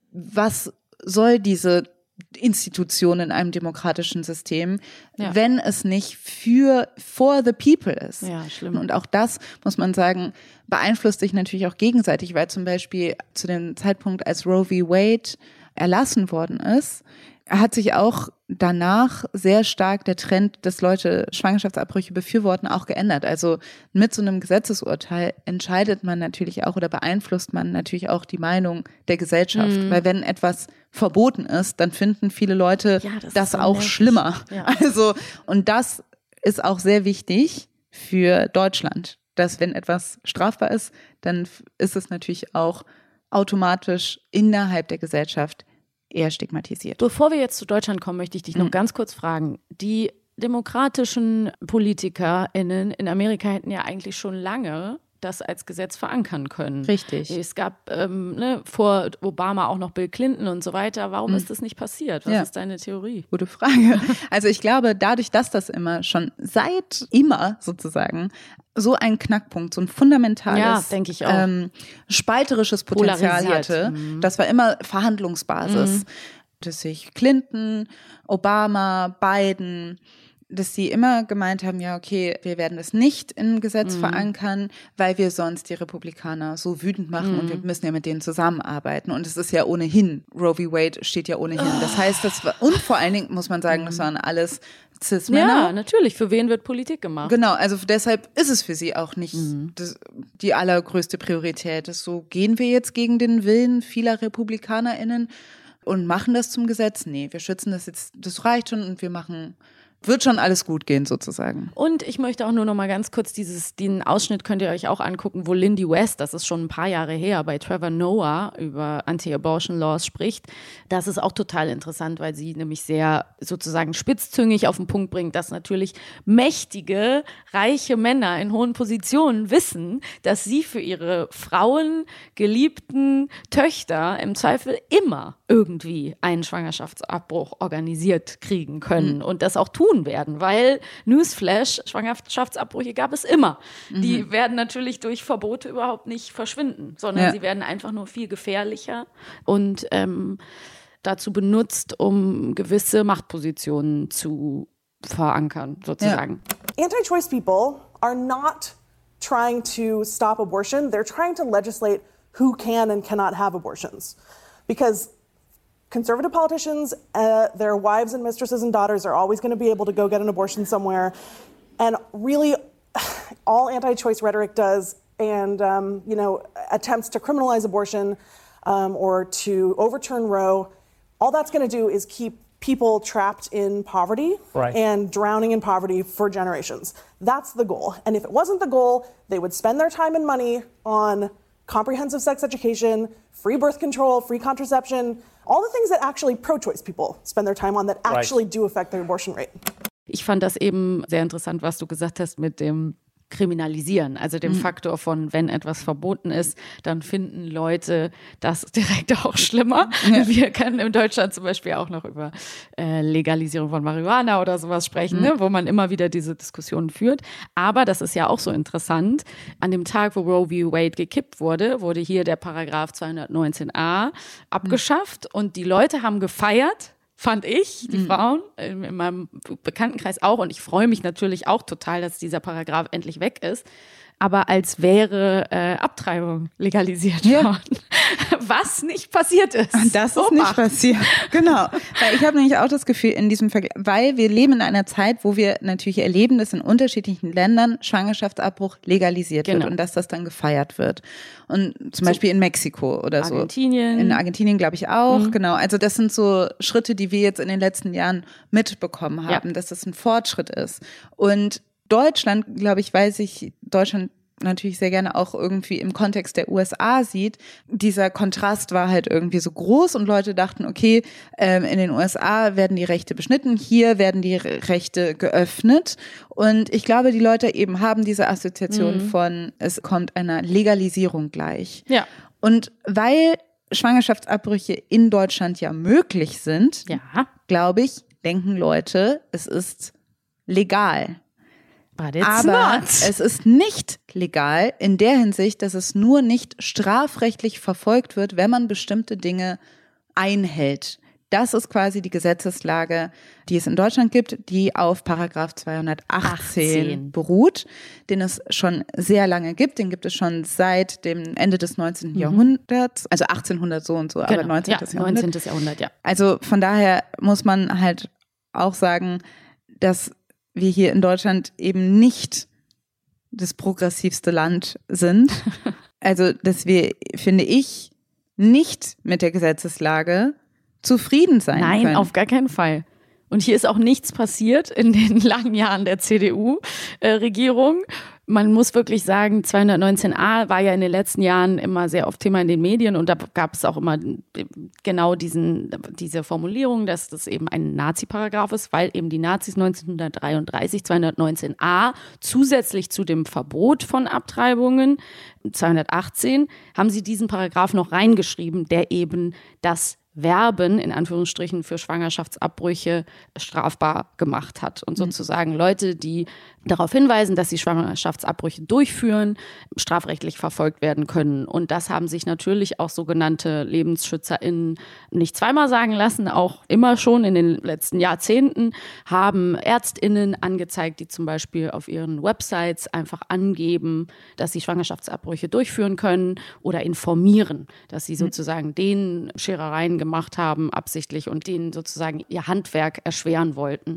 Was soll diese Institution in einem demokratischen System, Ja. wenn es nicht für for the people ist? Ja, schlimm. Und auch das, muss man sagen, beeinflusst sich natürlich auch gegenseitig, weil zum Beispiel zu dem Zeitpunkt, als Roe v. Wade erlassen worden ist, hat sich auch danach sehr stark der Trend, dass Leute Schwangerschaftsabbrüche befürworten, auch geändert. Also mit so einem Gesetzesurteil entscheidet man natürlich auch oder beeinflusst man natürlich auch die Meinung der Gesellschaft. Mhm. Weil wenn etwas verboten ist, dann finden viele Leute Ja, das das, ist so auch nervig. schlimmer. Ja. Also, und das ist auch sehr wichtig für Deutschland, dass wenn etwas strafbar ist, dann f- ist es natürlich auch automatisch innerhalb der Gesellschaft eher stigmatisiert. Bevor wir jetzt zu Deutschland kommen, möchte ich dich noch Mhm. ganz kurz fragen. Die demokratischen PolitikerInnen in Amerika hätten ja eigentlich schon lange das als Gesetz verankern können. Richtig. Es gab ähm, ne, vor Obama auch noch Bill Clinton und so weiter. Warum mhm. ist das nicht passiert? Was ja. ist deine Theorie? Gute Frage. Also ich glaube, dadurch, dass das immer schon seit immer sozusagen so ein Knackpunkt, so ein fundamentales, ja, denke ich auch. Ähm, spalterisches Potenzial hatte, mhm. das war immer Verhandlungsbasis. Mhm. Dass sich Clinton, Obama, Biden, dass sie immer gemeint haben, ja okay, wir werden das nicht im Gesetz mhm. verankern, weil wir sonst die Republikaner so wütend machen mhm. und wir müssen ja mit denen zusammenarbeiten. Und es ist ja ohnehin, Roe v. Wade steht ja ohnehin. Oh. Das heißt, das war, und vor allen Dingen muss man sagen, das waren alles Cis-Männer. Ja, natürlich. Für wen wird Politik gemacht? Genau, also deshalb ist es für sie auch nicht mhm. das, die allergrößte Priorität. Das so, gehen wir jetzt gegen den Willen vieler RepublikanerInnen und machen das zum Gesetz? Nee, wir schützen das jetzt, das reicht schon und wir machen, wird schon alles gut gehen sozusagen. Und ich möchte auch nur noch mal ganz kurz dieses, den Ausschnitt könnt ihr euch auch angucken, wo Lindy West, das ist schon ein paar Jahre her, bei Trevor Noah über Anti-Abortion Laws spricht. Das ist auch total interessant, weil sie nämlich sehr sozusagen spitzzüngig auf den Punkt bringt, dass natürlich mächtige, reiche Männer in hohen Positionen wissen, dass sie für ihre Frauen, geliebten Töchter im Zweifel immer irgendwie einen Schwangerschaftsabbruch organisiert kriegen können mhm. und das auch tun werden, weil Newsflash, Schwangerschaftsabbrüche gab es immer. Mhm. Die werden natürlich durch Verbote überhaupt nicht verschwinden, sondern ja. sie werden einfach nur viel gefährlicher und ähm, dazu benutzt, um gewisse Machtpositionen zu verankern, sozusagen. Ja. Anti-choice people are not trying to stop abortion. They're trying to legislate who can and cannot have abortions. Because conservative politicians, uh, their wives and mistresses and daughters are always going to be able to go get an abortion somewhere. And really, all anti-choice rhetoric does, and um, you know, attempts to criminalize abortion um, or to overturn Roe, all that's going to do is keep people trapped in poverty right. and drowning in poverty for generations. That's the goal. And if it wasn't the goal, they would spend their time and money on comprehensive sex education, free birth control, free contraception, all the things that actually pro-choice people spend their time on that actually right. do affect their abortion rate. Ich fand das eben sehr interessant, was du gesagt hast mit dem Kriminalisieren, also dem mhm. Faktor von, wenn etwas verboten ist, dann finden Leute das direkt auch schlimmer. Ja. Wir können in Deutschland zum Beispiel auch noch über äh, Legalisierung von Marihuana oder sowas sprechen, mhm. ne, wo man immer wieder diese Diskussionen führt. Aber das ist ja auch so interessant, an dem Tag, wo Roe v. Wade gekippt wurde, wurde hier der Paragraph zweihundertneunzehn a abgeschafft mhm. und die Leute haben gefeiert, fand ich, die mhm. Frauen in meinem Bekanntenkreis auch. Und ich freue mich natürlich auch total, dass dieser Paragraph endlich weg ist. Aber als wäre äh, Abtreibung legalisiert ja. worden. Was nicht passiert ist. Das ist nicht passiert. Genau. Weil ich habe nämlich auch das Gefühl in diesem Vergleich, weil wir leben in einer Zeit, wo wir natürlich erleben, dass in unterschiedlichen Ländern Schwangerschaftsabbruch legalisiert genau. wird und dass das dann gefeiert wird. Und zum so Beispiel in Mexiko oder so. Argentinien. In Argentinien glaube ich auch. Mhm. Genau. Also das sind so Schritte, die wir jetzt in den letzten Jahren mitbekommen haben, ja. dass das ein Fortschritt ist. Und Deutschland, glaube ich, weiß ich, Deutschland natürlich sehr gerne auch irgendwie im Kontext der U S A sieht. Dieser Kontrast war halt irgendwie so groß und Leute dachten, okay, ähm, in den U S A werden die Rechte beschnitten, hier werden die Rechte geöffnet. Und ich glaube, die Leute eben haben diese Assoziation mhm. von, es kommt einer Legalisierung gleich. Ja. Und weil Schwangerschaftsabbrüche in Deutschland ja möglich sind, ja. glaube ich, denken Leute, es ist legal. But it's Aber not. es ist nicht legal in der Hinsicht, dass es nur nicht strafrechtlich verfolgt wird, wenn man bestimmte Dinge einhält. Das ist quasi die Gesetzeslage, die es in Deutschland gibt, die auf Paragraph zweihundertachtzehn achtzehn beruht, den es schon sehr lange gibt. Den gibt es schon seit dem Ende des neunzehnten. Mhm. Jahrhunderts, also achtzehnhundert so und so, genau. aber neunzehnten. Ja, Jahrhundert. neunzehnten. Jahrhundert, ja. Also von daher muss man halt auch sagen, dass wir hier in Deutschland eben nicht das progressivste Land sind. Also, dass wir, finde ich, nicht mit der Gesetzeslage zufrieden sein Nein, können. Nein, auf gar keinen Fall. Und hier ist auch nichts passiert in den langen Jahren der C D U-Regierung. Man muss wirklich sagen, zweihundertneunzehn a war ja in den letzten Jahren immer sehr oft Thema in den Medien und da gab es auch immer genau diesen, diese Formulierung, dass das eben ein Nazi-Paragraph ist, weil eben die Nazis neunzehnhundertdreiunddreißig zweihundertneunzehn a zusätzlich zu dem Verbot von Abtreibungen zweihundertachtzehn haben sie diesen Paragraph noch reingeschrieben, der eben das Werben in Anführungsstrichen für Schwangerschaftsabbrüche strafbar gemacht hat und sozusagen Leute, die darauf hinweisen, dass sie Schwangerschaftsabbrüche durchführen, strafrechtlich verfolgt werden können. Und das haben sich natürlich auch sogenannte LebensschützerInnen nicht zweimal sagen lassen, auch immer schon in den letzten Jahrzehnten haben ÄrztInnen angezeigt, die zum Beispiel auf ihren Websites einfach angeben, dass sie Schwangerschaftsabbrüche durchführen können oder informieren, dass sie sozusagen den Scherereien gemacht haben, absichtlich und denen sozusagen ihr Handwerk erschweren wollten,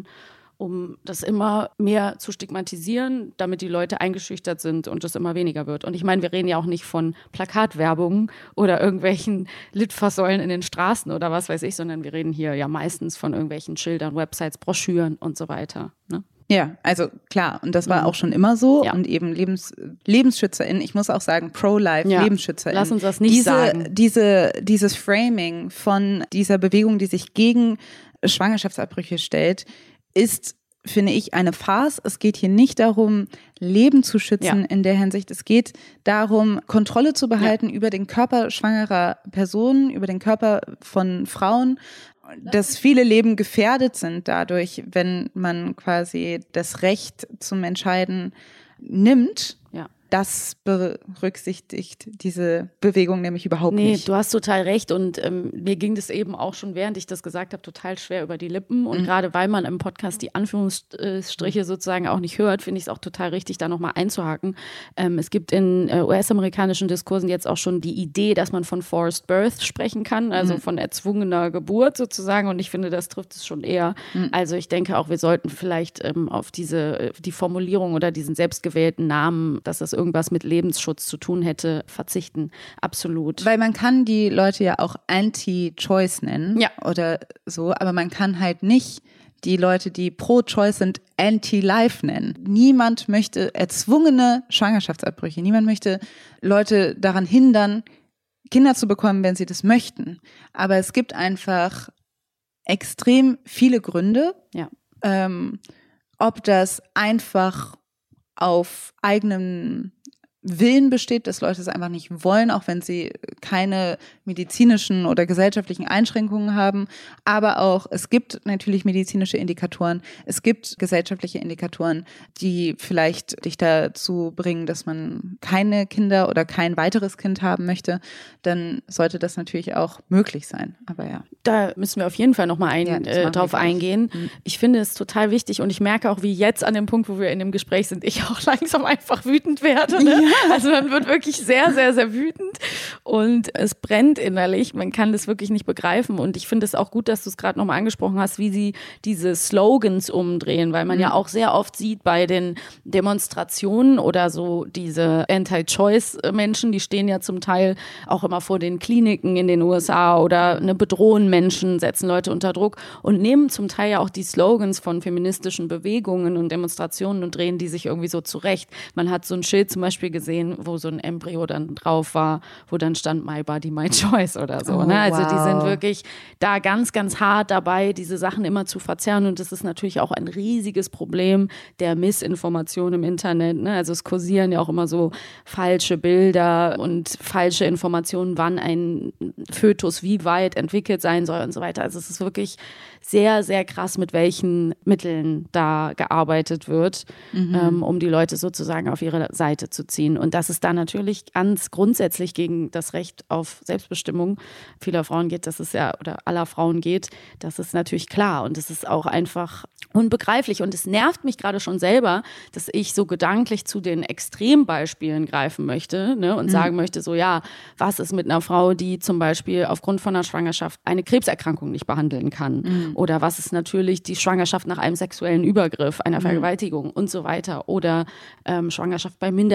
um das immer mehr zu stigmatisieren, damit die Leute eingeschüchtert sind und es immer weniger wird. Und ich meine, wir reden ja auch nicht von Plakatwerbung oder irgendwelchen Litfaßsäulen in den Straßen oder was weiß ich, sondern wir reden hier ja meistens von irgendwelchen Schildern, Websites, Broschüren und so weiter, ne? Ja, also klar, und das war auch schon immer so Ja. und eben Lebens, LebensschützerInnen, ich muss auch sagen Pro-Life, Ja. LebensschützerInnen. Lass uns das nicht diese, sagen. Diese, dieses Framing von dieser Bewegung, die sich gegen Schwangerschaftsabbrüche stellt, ist, finde ich, eine Farce. Es geht hier nicht darum, Leben zu schützen Ja. in der Hinsicht. Es geht darum, Kontrolle zu behalten über den Körper schwangerer Personen, über den Körper von Frauen, dass viele Leben gefährdet sind dadurch, wenn man quasi das Recht zum Entscheiden nimmt. Ja. Das berücksichtigt diese Bewegung nämlich überhaupt Nee, nicht. du hast total recht und ähm, mir ging das eben auch schon, während ich das gesagt habe, total schwer über die Lippen und mhm. gerade weil man im Podcast die Anführungsstriche sozusagen auch nicht hört, finde ich es auch total richtig, da nochmal einzuhaken. Ähm, es gibt in äh, U S-amerikanischen Diskursen jetzt auch schon die Idee, dass man von Forced Birth sprechen kann, also mhm. von erzwungener Geburt sozusagen und ich finde, das trifft es schon eher. Mhm. Also ich denke auch, wir sollten vielleicht ähm, auf diese, die Formulierung oder diesen selbstgewählten Namen, dass das irgendwas mit Lebensschutz zu tun hätte, verzichten. Absolut. Weil man kann die Leute ja auch Anti-Choice nennen Ja. oder so, aber man kann halt nicht die Leute, die pro-Choice sind, Anti-Life nennen. Niemand möchte erzwungene Schwangerschaftsabbrüche. Niemand möchte Leute daran hindern, Kinder zu bekommen, wenn sie das möchten. Aber es gibt einfach extrem viele Gründe, Ja. ähm, ob das einfach auf eigenem Willen besteht, dass Leute es einfach nicht wollen, auch wenn sie keine medizinischen oder gesellschaftlichen Einschränkungen haben. Aber auch, es gibt natürlich medizinische Indikatoren, es gibt gesellschaftliche Indikatoren, die vielleicht dich dazu bringen, dass man keine Kinder oder kein weiteres Kind haben möchte. Dann sollte das natürlich auch möglich sein. Aber ja. Da müssen wir auf jeden Fall nochmal ein, Ja, das äh, machen drauf wir gleich. eingehen. Mhm. Ich finde es total wichtig und ich merke auch, wie jetzt an dem Punkt, wo wir in dem Gespräch sind, ich auch langsam einfach wütend werde. Ne? Ja. Also man wird wirklich sehr, sehr, sehr wütend und es brennt innerlich. Man kann das wirklich nicht begreifen und ich finde es auch gut, dass du es gerade nochmal angesprochen hast, wie sie diese Slogans umdrehen, weil man mhm. ja auch sehr oft sieht bei den Demonstrationen oder so diese Anti-Choice-Menschen, die stehen ja zum Teil auch immer vor den Kliniken in den U S A oder ne, bedrohen Menschen, setzen Leute unter Druck und nehmen zum Teil ja auch die Slogans von feministischen Bewegungen und Demonstrationen und drehen die sich irgendwie so zurecht. Man hat so ein Schild zum Beispiel gesehen, wo so ein Embryo dann drauf war, wo dann stand My Body, My Choice oder so. Oh, ne? Also wow. die sind wirklich da ganz, ganz hart dabei, diese Sachen immer zu verzerren und das ist natürlich auch ein riesiges Problem der Missinformation im Internet. Ne? Also es kursieren ja auch immer so falsche Bilder und falsche Informationen, wann ein Fötus wie weit entwickelt sein soll und so weiter. Also es ist wirklich sehr, sehr krass, mit welchen Mitteln da gearbeitet wird, mhm. ähm, um die Leute sozusagen auf ihre Seite zu ziehen. Und dass es da natürlich ganz grundsätzlich gegen das Recht auf Selbstbestimmung vieler Frauen geht, das ist ja, oder aller Frauen geht, das ist natürlich klar. Und es ist auch einfach unbegreiflich. Und es nervt mich gerade schon selber, dass ich so gedanklich zu den Extrembeispielen greifen möchte, ne, und mhm. sagen möchte, so ja, was ist mit einer Frau, die zum Beispiel aufgrund von einer Schwangerschaft eine Krebserkrankung nicht behandeln kann? Mhm. Oder was ist natürlich die Schwangerschaft nach einem sexuellen Übergriff, einer Vergewaltigung mhm. und so weiter. Oder ähm, Schwangerschaft bei Minderjährigen.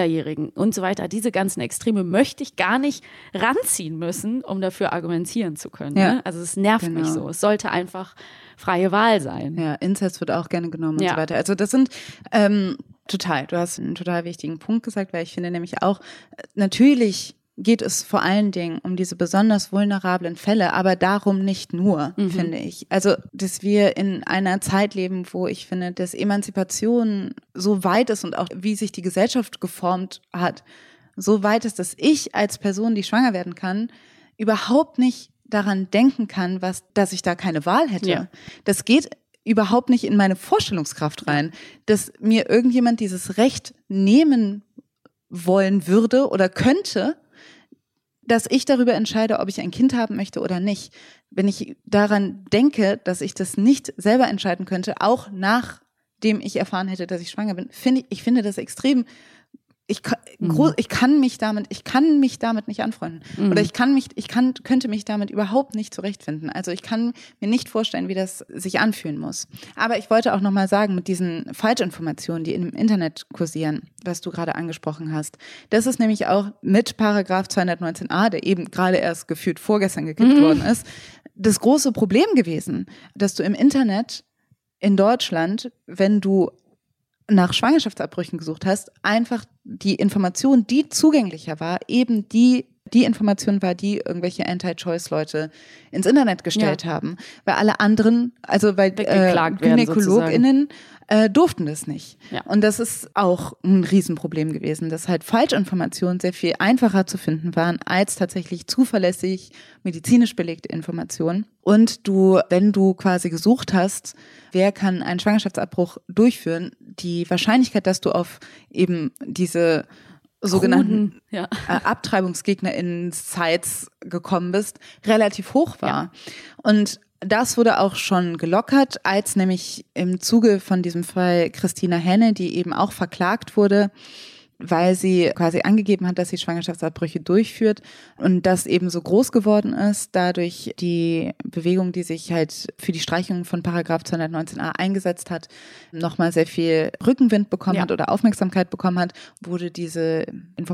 Risiken und so weiter, diese ganzen Extreme möchte ich gar nicht ranziehen müssen, um dafür argumentieren zu können. Ja. Ne? Also es nervt Genau. mich so. Es sollte einfach freie Wahl sein. Ja, Inzest wird auch gerne genommen Ja. und so weiter. Also das sind ähm, total, du hast einen total wichtigen Punkt gesagt, weil ich finde nämlich auch, natürlich geht es vor allen Dingen um diese besonders vulnerablen Fälle, aber darum nicht nur, mhm. finde ich. Also, dass wir in einer Zeit leben, wo ich finde, dass Emanzipation so weit ist und auch wie sich die Gesellschaft geformt hat, so weit ist, dass ich als Person, die schwanger werden kann, überhaupt nicht daran denken kann, was, dass ich da keine Wahl hätte. Ja. Das geht überhaupt nicht in meine Vorstellungskraft rein, dass mir irgendjemand dieses Recht nehmen wollen würde oder könnte, dass ich darüber entscheide, ob ich ein Kind haben möchte oder nicht. Wenn ich daran denke, dass ich das nicht selber entscheiden könnte, auch nachdem ich erfahren hätte, dass ich schwanger bin, finde ich, ich finde das extrem. Ich kann, mhm. ich kann mich damit, ich kann mich damit nicht anfreunden. Mhm. Oder ich kann mich, ich kann, könnte mich damit überhaupt nicht zurechtfinden. Also ich kann mir nicht vorstellen, wie das sich anfühlen muss. Aber ich wollte auch nochmal sagen, mit diesen Falschinformationen, die im Internet kursieren, was du gerade angesprochen hast, das ist nämlich auch mit Paragraph zweihundertneunzehn a, der eben gerade erst gefühlt vorgestern gekippt mhm. worden ist, das große Problem gewesen, dass du im Internet in Deutschland, wenn du nach Schwangerschaftsabbrüchen gesucht hast, einfach die Information, die zugänglicher war, eben die die Information war, die irgendwelche Anti-Choice-Leute ins Internet gestellt ja. haben. Weil alle anderen, also weil äh, GynäkologInnen äh, durften das nicht. Ja. Und das ist auch ein Riesenproblem gewesen, dass halt Falschinformationen sehr viel einfacher zu finden waren, als tatsächlich zuverlässig medizinisch belegte Informationen. Und du, wenn du quasi gesucht hast, wer kann einen Schwangerschaftsabbruch durchführen, die Wahrscheinlichkeit, dass du auf eben diese sogenannten ja. äh, AbtreibungsgegnerInnen-Sites gekommen bist, relativ hoch war. Ja. Und das wurde auch schon gelockert, als nämlich im Zuge von diesem Fall Christina Henne, die eben auch verklagt wurde, weil sie quasi angegeben hat, dass sie Schwangerschaftsabbrüche durchführt und das eben so groß geworden ist, dadurch die Bewegung, die sich halt für die Streichung von Paragraph zweihundertneunzehn a eingesetzt hat, nochmal sehr viel Rückenwind bekommen ja. hat oder Aufmerksamkeit bekommen hat, wurde diese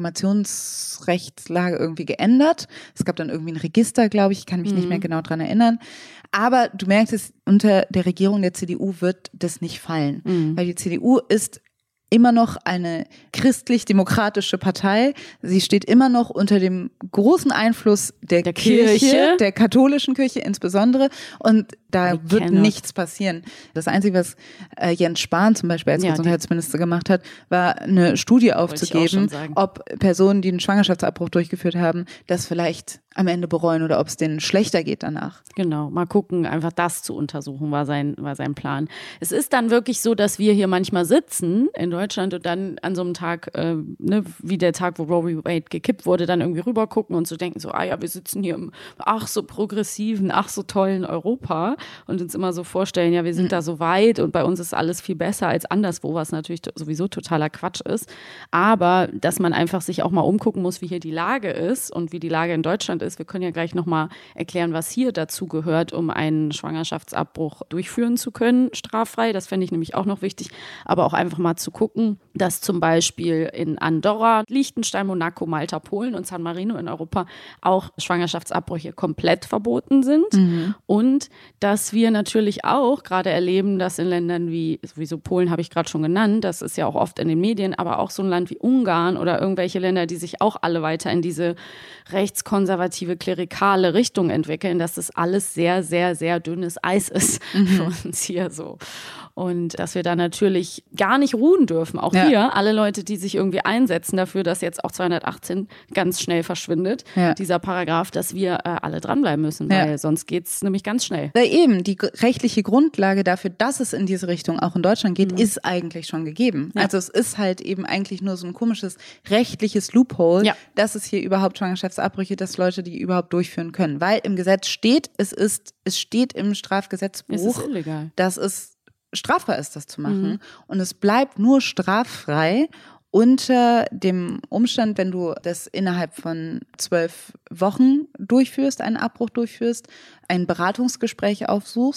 Informationsrechtslage irgendwie geändert. Es gab dann irgendwie ein Register, glaube ich, ich kann mich mhm. nicht mehr genau dran erinnern. Aber du merkst es, unter der Regierung der C D U wird das nicht fallen, mhm. weil die C D U ist immer noch eine christlich-demokratische Partei. Sie steht immer noch unter dem großen Einfluss der, der Kirche, Kirche, der katholischen Kirche insbesondere. Und da I wird nichts passieren. Das Einzige, was äh, Jens Spahn zum Beispiel als ja, Gesundheitsminister gemacht hat, war eine Studie aufzugeben, ob Personen, die einen Schwangerschaftsabbruch durchgeführt haben, das vielleicht am Ende bereuen oder ob es denen schlechter geht danach. Genau, mal gucken, einfach das zu untersuchen, war sein, war sein Plan. Es ist dann wirklich so, dass wir hier manchmal sitzen in Deutschland und dann an so einem Tag, äh, ne, wie der Tag, wo Roe v. Wade gekippt wurde, dann irgendwie rüber gucken und so denken so, ah ja, wir sitzen hier im ach so progressiven, ach so tollen Europa und uns immer so vorstellen, ja, wir sind mhm. da so weit und bei uns ist alles viel besser als anderswo, was natürlich sowieso totaler Quatsch ist. Aber, dass man einfach sich auch mal umgucken muss, wie hier die Lage ist und wie die Lage in Deutschland ist. Wir können ja gleich nochmal erklären, was hier dazu gehört, um einen Schwangerschaftsabbruch durchführen zu können, straffrei. Das fände ich nämlich auch noch wichtig. Aber auch einfach mal zu gucken, dass zum Beispiel in Andorra, Liechtenstein, Monaco, Malta, Polen und San Marino in Europa auch Schwangerschaftsabbrüche komplett verboten sind. Mhm. Und dass wir natürlich auch gerade erleben, dass in Ländern wie, sowieso Polen habe ich gerade schon genannt, das ist ja auch oft in den Medien, aber auch so ein Land wie Ungarn oder irgendwelche Länder, die sich auch alle weiter in diese rechtskonservative, klerikale Richtung entwickeln, dass das alles sehr, sehr, sehr dünnes Eis ist mhm. für uns hier so. Und dass wir da natürlich gar nicht ruhen dürfen. Auch ja. hier, alle Leute, die sich irgendwie einsetzen dafür, dass jetzt auch zweihundertachtzehn ganz schnell verschwindet, ja. dieser Paragraph, dass wir äh, alle dranbleiben müssen, weil ja. sonst geht's nämlich ganz schnell. Ja, eben, die rechtliche Grundlage dafür, dass es in diese Richtung auch in Deutschland geht, mhm. ist eigentlich schon gegeben. Ja. Also es ist halt eben eigentlich nur so ein komisches rechtliches Loophole, ja. dass es hier überhaupt Schwangerschaftsabbrüche, dass Leute die überhaupt durchführen können. Weil im Gesetz steht, es ist, es steht im Strafgesetzbuch, es ist illegal. Dass es strafbar ist, das zu machen. Mhm. Und es bleibt nur straffrei unter dem Umstand, wenn du das innerhalb von zwölf Wochen durchführst, einen Abbruch durchführst, ein Beratungsgespräch aufsuchst,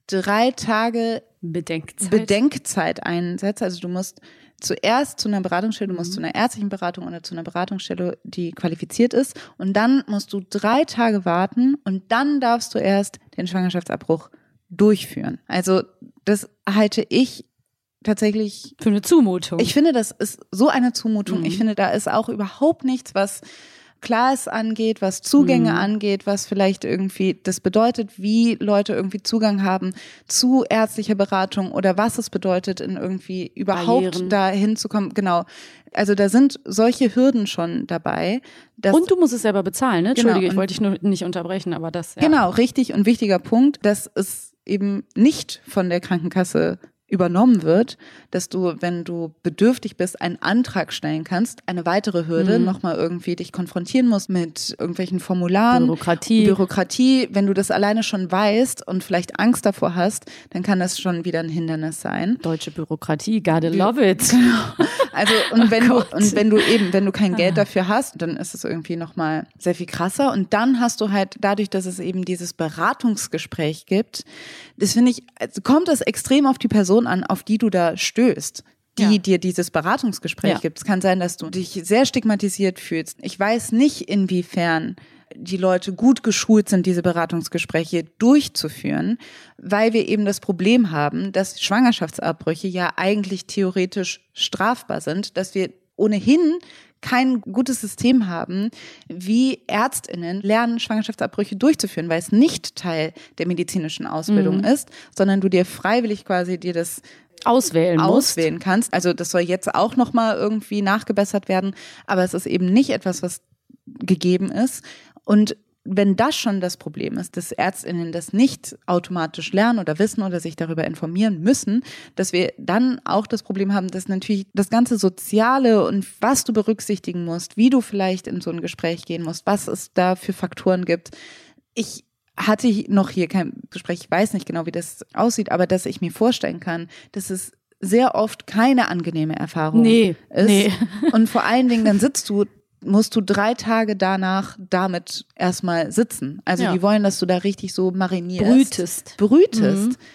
drei Tage Bedenkzeit. Bedenkzeit einsetzt. Also du musst zuerst zu einer Beratungsstelle, du musst mhm. zu einer ärztlichen Beratung oder zu einer Beratungsstelle, die qualifiziert ist. Und dann musst du drei Tage warten und dann darfst du erst den Schwangerschaftsabbruch durchführen. Also das halte ich tatsächlich für eine Zumutung. Ich finde, das ist so eine Zumutung. Mhm. Ich finde, da ist auch überhaupt nichts, was Klaas angeht, was Zugänge mhm. angeht, was vielleicht irgendwie das bedeutet, wie Leute irgendwie Zugang haben zu ärztlicher Beratung oder was es bedeutet, in irgendwie überhaupt Barrieren. da hinzukommen. Genau. Also da sind solche Hürden schon dabei. Dass, und du musst es selber bezahlen, ne? Entschuldige, genau, ich wollte dich nur nicht unterbrechen, aber das, ja. Genau, richtig und wichtiger Punkt, dass es eben nicht von der Krankenkasse übernommen wird, dass du, wenn du bedürftig bist, einen Antrag stellen kannst, eine weitere Hürde, mhm. nochmal irgendwie dich konfrontieren musst mit irgendwelchen Formularen. Bürokratie. Bürokratie. Wenn du das alleine schon weißt und vielleicht Angst davor hast, dann kann das schon wieder ein Hindernis sein. Deutsche Bürokratie, gotta love it. Also, und wenn oh du, und wenn du eben, wenn du kein Geld dafür hast, dann ist es irgendwie nochmal sehr viel krasser. Und dann hast du halt dadurch, dass es eben dieses Beratungsgespräch gibt, das finde ich, also kommt es extrem auf die Person an, auf die du da stößt, die ja. dir dieses Beratungsgespräch ja. gibt. Es kann sein, dass du dich sehr stigmatisiert fühlst. Ich weiß nicht, inwiefern die Leute gut geschult sind, diese Beratungsgespräche durchzuführen, weil wir eben das Problem haben, dass Schwangerschaftsabbrüche ja eigentlich theoretisch strafbar sind, dass wir ohnehin kein gutes System haben, wie ÄrztInnen lernen, Schwangerschaftsabbrüche durchzuführen, weil es nicht Teil der medizinischen Ausbildung mhm. ist, sondern du dir freiwillig quasi dir das auswählen, auswählen kannst. Also das soll jetzt auch nochmal irgendwie nachgebessert werden, aber es ist eben nicht etwas, was gegeben ist. Und wenn das schon das Problem ist, dass ÄrztInnen das nicht automatisch lernen oder wissen oder sich darüber informieren müssen, dass wir dann auch das Problem haben, dass natürlich das ganze Soziale und was du berücksichtigen musst, wie du vielleicht in so ein Gespräch gehen musst, was es da für Faktoren gibt. Ich hatte noch hier kein Gespräch, ich weiß nicht genau, wie das aussieht, aber dass ich mir vorstellen kann, dass es sehr oft keine angenehme Erfahrung nee, ist. Nee. Und vor allen Dingen, dann sitzt du musst du drei Tage danach damit erstmal sitzen. Also ja. die wollen, dass du da richtig so marinierst. Brütest. Brütest. Mhm.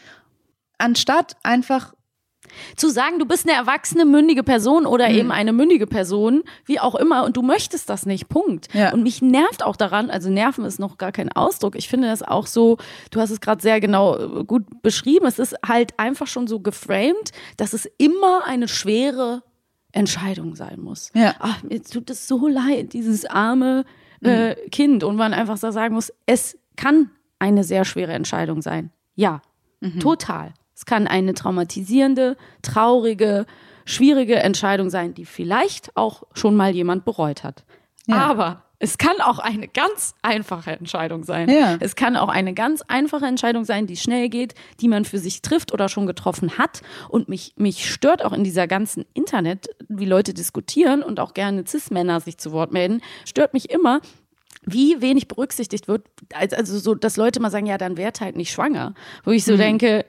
Anstatt einfach zu sagen, du bist eine erwachsene, mündige Person oder mhm. eben eine mündige Person, wie auch immer, und du möchtest das nicht, Punkt. Ja. Und mich nervt auch daran, also nerven ist noch gar kein Ausdruck, ich finde das auch so, du hast es gerade sehr genau gut beschrieben, es ist halt einfach schon so geframed, dass es immer eine schwere Entscheidung sein muss. Ja. Ach, mir tut es so leid, dieses arme äh, mhm. Kind. Und man einfach so sagen muss, es kann eine sehr schwere Entscheidung sein. Ja, mhm. total. Es kann eine traumatisierende, traurige, schwierige Entscheidung sein, die vielleicht auch schon mal jemand bereut hat. Ja. Aber es kann auch eine ganz einfache Entscheidung sein. Ja. Es kann auch eine ganz einfache Entscheidung sein, die schnell geht, die man für sich trifft oder schon getroffen hat. Und mich, mich stört auch in dieser ganzen Internet, wie Leute diskutieren und auch gerne Cis-Männer sich zu Wort melden, stört mich immer, wie wenig berücksichtigt wird. Also so, dass Leute mal sagen, ja, dann werd halt nicht schwanger. Wo ich so mhm. denke,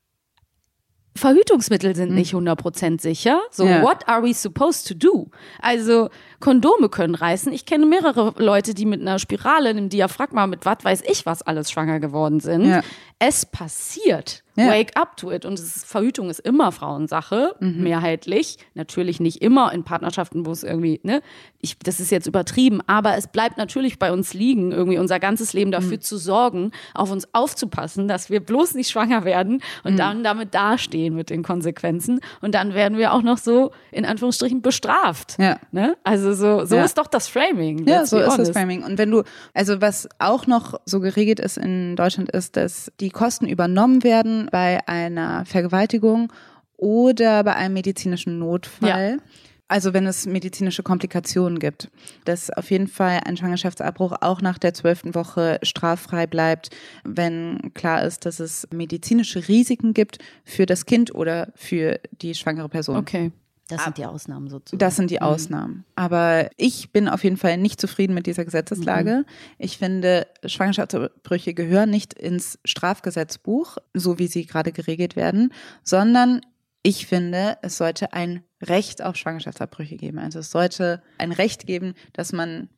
Verhütungsmittel sind nicht hundert Prozent sicher. So, ja. what are we supposed to do? Also, Kondome können reißen. Ich kenne mehrere Leute, die mit einer Spirale, einem Diaphragma, mit was weiß ich was alles schwanger geworden sind. Ja. Es passiert. Ja. Wake up to it. Und es ist, Verhütung ist immer Frauensache, mhm. mehrheitlich. Natürlich nicht immer in Partnerschaften, wo es irgendwie, ne, ich, das ist jetzt übertrieben, aber es bleibt natürlich bei uns liegen, irgendwie unser ganzes Leben dafür mhm. zu sorgen, auf uns aufzupassen, dass wir bloß nicht schwanger werden und mhm. dann damit dastehen mit den Konsequenzen. Und dann werden wir auch noch so, in Anführungsstrichen, bestraft. Ja. Ne? Also so, so ja. ist doch das Framing. Ja, so ist das Framing. Und wenn du, also was auch noch so geregelt ist in Deutschland, ist, dass die Kosten übernommen werden bei einer Vergewaltigung oder bei einem medizinischen Notfall. Ja. Also wenn es medizinische Komplikationen gibt, dass auf jeden Fall ein Schwangerschaftsabbruch auch nach der zwölften Woche straffrei bleibt, wenn klar ist, dass es medizinische Risiken gibt für das Kind oder für die schwangere Person. Okay. Das sind die Ausnahmen sozusagen. Das sind die Ausnahmen. Aber ich bin auf jeden Fall nicht zufrieden mit dieser Gesetzeslage. Mhm. Ich finde, Schwangerschaftsabbrüche gehören nicht ins Strafgesetzbuch, so wie sie gerade geregelt werden, sondern ich finde, es sollte ein Recht auf Schwangerschaftsabbrüche geben. Also es sollte ein Recht geben, dass man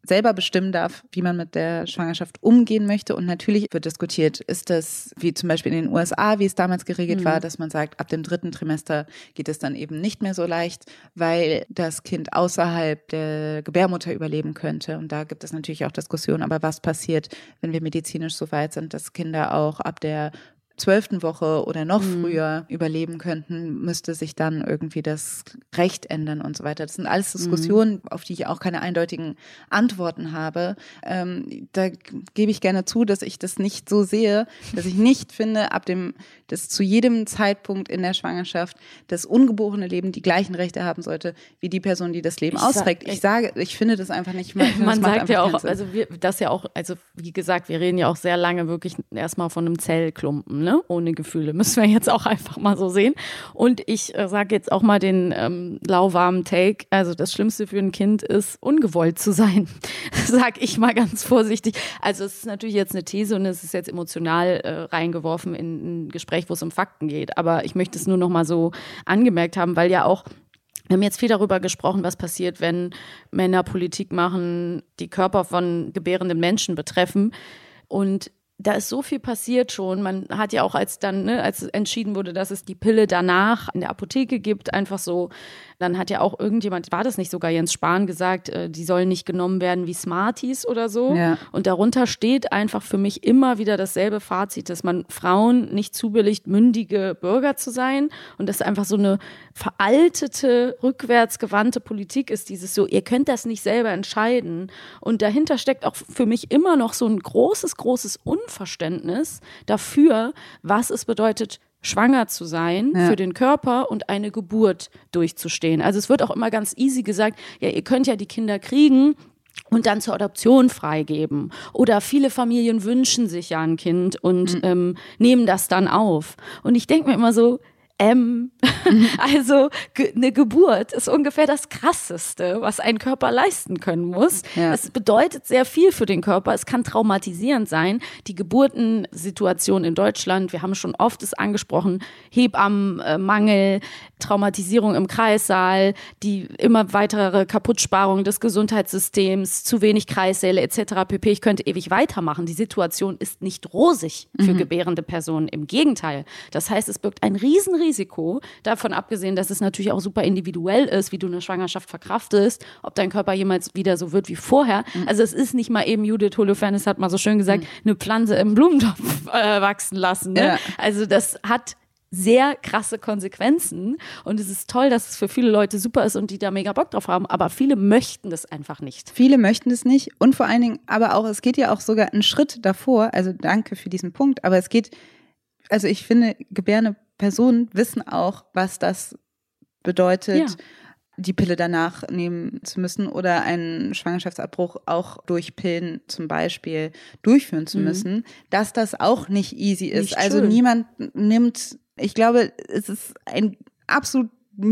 selber bestimmen darf, wie man mit der Schwangerschaft umgehen möchte. Und natürlich wird diskutiert, ist das wie zum Beispiel in den U S A, wie es damals geregelt mhm. war, dass man sagt, ab dem dritten Trimester geht es dann eben nicht mehr so leicht, weil das Kind außerhalb der Gebärmutter überleben könnte. Und da gibt es natürlich auch Diskussionen, aber was passiert, wenn wir medizinisch so weit sind, dass Kinder auch ab der zwölften Woche oder noch mhm. früher überleben könnten, müsste sich dann irgendwie das Recht ändern und so weiter. Das sind alles Diskussionen, mhm. auf die ich auch keine eindeutigen Antworten habe. Ähm, da gebe ich gerne zu, dass ich das nicht so sehe, dass ich nicht finde, ab dem, dass zu jedem Zeitpunkt in der Schwangerschaft das ungeborene Leben die gleichen Rechte haben sollte, wie die Person, die das Leben ich austrägt. Sag, ich sage, ich finde das einfach nicht mehr. Man sagt ja auch, also wir, das ja auch, also wie gesagt, wir reden ja auch sehr lange wirklich erstmal von einem Zellklumpen, ne? Ohne Gefühle, müssen wir jetzt auch einfach mal so sehen. Und ich äh, sage jetzt auch mal den ähm, lauwarmen Take, also das Schlimmste für ein Kind ist, ungewollt zu sein. Sag ich mal ganz vorsichtig. Also es ist natürlich jetzt eine These und es ist jetzt emotional äh, reingeworfen in ein Gespräch, wo es um Fakten geht. Aber ich möchte es nur noch mal so angemerkt haben, weil ja auch wir haben jetzt viel darüber gesprochen, was passiert, wenn Männer Politik machen, die Körper von gebärenden Menschen betreffen. Und da ist so viel passiert schon. Man hat ja auch, als dann, ne, als entschieden wurde, dass es die Pille danach in der Apotheke gibt, einfach so, dann hat ja auch irgendjemand, war das nicht sogar Jens Spahn, gesagt, äh, die sollen nicht genommen werden wie Smarties oder so. Ja. Und darunter steht einfach für mich immer wieder dasselbe Fazit, dass man Frauen nicht zubilligt, mündige Bürger zu sein und dass einfach so eine veraltete, rückwärtsgewandte Politik ist, dieses so, ihr könnt das nicht selber entscheiden. Und dahinter steckt auch für mich immer noch so ein großes, großes Unverständnis dafür, was es bedeutet, schwanger zu sein, ja. für den Körper und eine Geburt durchzustehen. Also es wird auch immer ganz easy gesagt, ja, ihr könnt ja die Kinder kriegen und dann zur Adoption freigeben. Oder viele Familien wünschen sich ja ein Kind und mhm. ähm, nehmen das dann auf. Und ich denke mir immer so, Ähm, also ge- eine Geburt ist ungefähr das Krasseste, was ein Körper leisten können muss. Ja. Es bedeutet sehr viel für den Körper. Es kann traumatisierend sein. Die Geburtensituation in Deutschland, wir haben schon oft es angesprochen, Hebammenmangel, Traumatisierung im Kreissaal, die immer weitere Kaputtsparung des Gesundheitssystems, zu wenig Kreissäle et cetera pp. Ich könnte ewig weitermachen. Die Situation ist nicht rosig für mhm. gebärende Personen. Im Gegenteil. Das heißt, es birgt ein riesen Risiko, davon abgesehen, dass es natürlich auch super individuell ist, wie du eine Schwangerschaft verkraftest, ob dein Körper jemals wieder so wird wie vorher. Mhm. Also es ist nicht mal eben, Judith Holofernes hat mal so schön gesagt, mhm. eine Pflanze im Blumentopf äh, wachsen lassen. Ne? Ja. Also das hat sehr krasse Konsequenzen und es ist toll, dass es für viele Leute super ist und die da mega Bock drauf haben, aber viele möchten das einfach nicht. Viele möchten es nicht und vor allen Dingen, aber auch, es geht ja auch sogar einen Schritt davor, also danke für diesen Punkt, aber es geht, also ich finde, gebärende Personen wissen auch, was das bedeutet, ja. die Pille danach nehmen zu müssen oder einen Schwangerschaftsabbruch auch durch Pillen zum Beispiel durchführen zu mhm. müssen, dass das auch nicht easy ist. Nicht also schön. Niemand nimmt, ich glaube, es ist ein absolut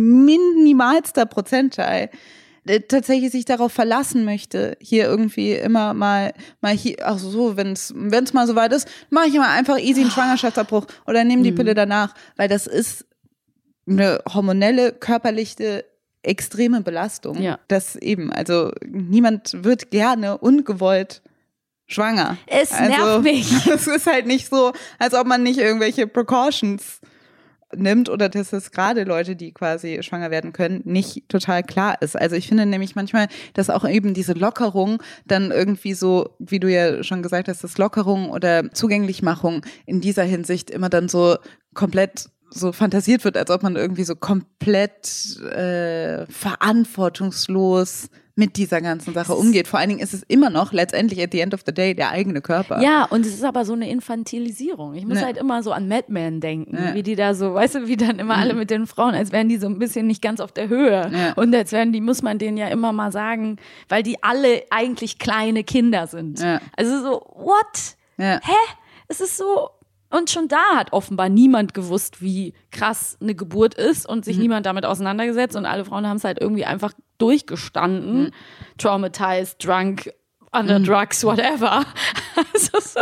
minimalster Prozentteil, der tatsächlich sich darauf verlassen möchte, hier irgendwie immer mal, mal hier, ach so, wenn es wenn es mal so weit ist, mache ich immer einfach easy einen Schwangerschaftsabbruch oder nehme die mhm. Pille danach, weil das ist eine hormonelle, körperliche, extreme Belastung. Ja. Das eben, also niemand wird gerne ungewollt schwanger. Es also, nervt mich. Es ist halt nicht so, als ob man nicht irgendwelche Precautions nimmt oder dass es gerade Leute, die quasi schwanger werden können, nicht total klar ist. Also ich finde nämlich manchmal, dass auch eben diese Lockerung dann irgendwie so, wie du ja schon gesagt hast, dass Lockerung oder Zugänglichmachung in dieser Hinsicht immer dann so komplett so fantasiert wird, als ob man irgendwie so komplett äh, verantwortungslos mit dieser ganzen Sache umgeht. Vor allen Dingen ist es immer noch letztendlich at the end of the day der eigene Körper. Ja, und es ist aber so eine Infantilisierung. Ich muss ne. halt immer so an Mad Men denken, ne. wie die da so, weißt du, wie dann immer mhm. alle mit den Frauen, als wären die so ein bisschen nicht ganz auf der Höhe. Ja. Und als wären die, muss man denen ja immer mal sagen, weil die alle eigentlich kleine Kinder sind. Ja. Also so, what? Ja. Hä? Es ist so. Und schon da hat offenbar niemand gewusst, wie krass eine Geburt ist und sich mhm. niemand damit auseinandergesetzt. Und alle Frauen haben es halt irgendwie einfach durchgestanden. Mhm. Traumatized, drunk, under mhm. drugs, whatever. Also so.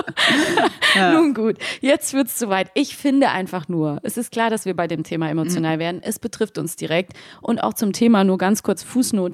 Ja. Nun gut, jetzt wird's soweit. Ich finde einfach nur, es ist klar, dass wir bei dem Thema emotional mhm. werden. Es betrifft uns direkt. Und auch zum Thema nur ganz kurz Fußnote.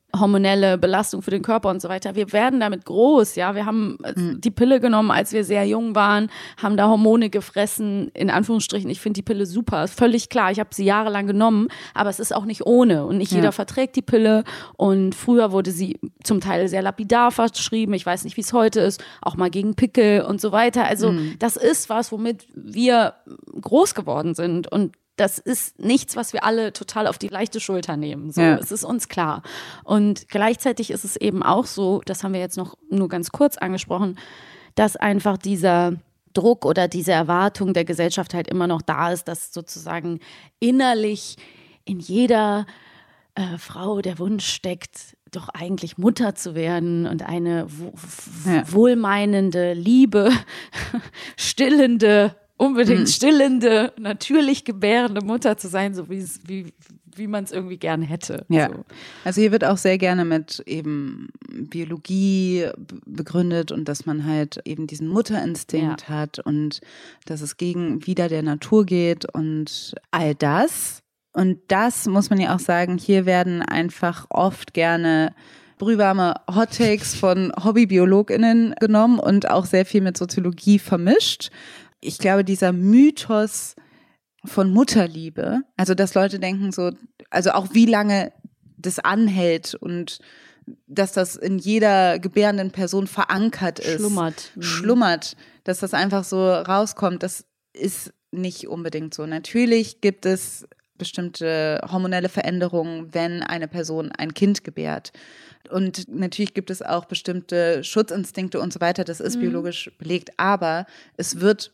hormonelle Belastung für den Körper und so weiter. Wir werden damit groß, ja. Wir haben mhm. die Pille genommen, als wir sehr jung waren, haben da Hormone gefressen, in Anführungsstrichen. Ich finde die Pille super, völlig klar. Ich habe sie jahrelang genommen, aber es ist auch nicht ohne und nicht ja. jeder verträgt die Pille und früher wurde sie zum Teil sehr lapidar verschrieben. Ich weiß nicht, wie es heute ist, auch mal gegen Pickel und so weiter. Also mhm. das ist was, womit wir groß geworden sind und das ist nichts, was wir alle total auf die leichte Schulter nehmen. So, ja. Es ist uns klar. Und gleichzeitig ist es eben auch so, das haben wir jetzt noch nur ganz kurz angesprochen, dass einfach dieser Druck oder diese Erwartung der Gesellschaft halt immer noch da ist, dass sozusagen innerlich in jeder äh, Frau der Wunsch steckt, doch eigentlich Mutter zu werden und eine w- w- ja. wohlmeinende, liebe, stillende, unbedingt stillende, natürlich gebärende Mutter zu sein, so wie, wie, wie man es irgendwie gerne hätte. Ja. So. Also hier wird auch sehr gerne mit eben Biologie begründet und dass man halt eben diesen Mutterinstinkt ja. hat und dass es gegen wieder der Natur geht und all das. Und das muss man ja auch sagen, hier werden einfach oft gerne brühwarme Hottakes von HobbybiologInnen genommen und auch sehr viel mit Soziologie vermischt. Ich glaube, dieser Mythos von Mutterliebe, also dass Leute denken so, also auch wie lange das anhält und dass das in jeder gebärenden Person verankert ist. Schlummert. Schlummert, dass das einfach so rauskommt, das ist nicht unbedingt so. Natürlich gibt es bestimmte hormonelle Veränderungen, wenn eine Person ein Kind gebärt. Und natürlich gibt es auch bestimmte Schutzinstinkte und so weiter, das ist mhm. biologisch belegt, aber es wird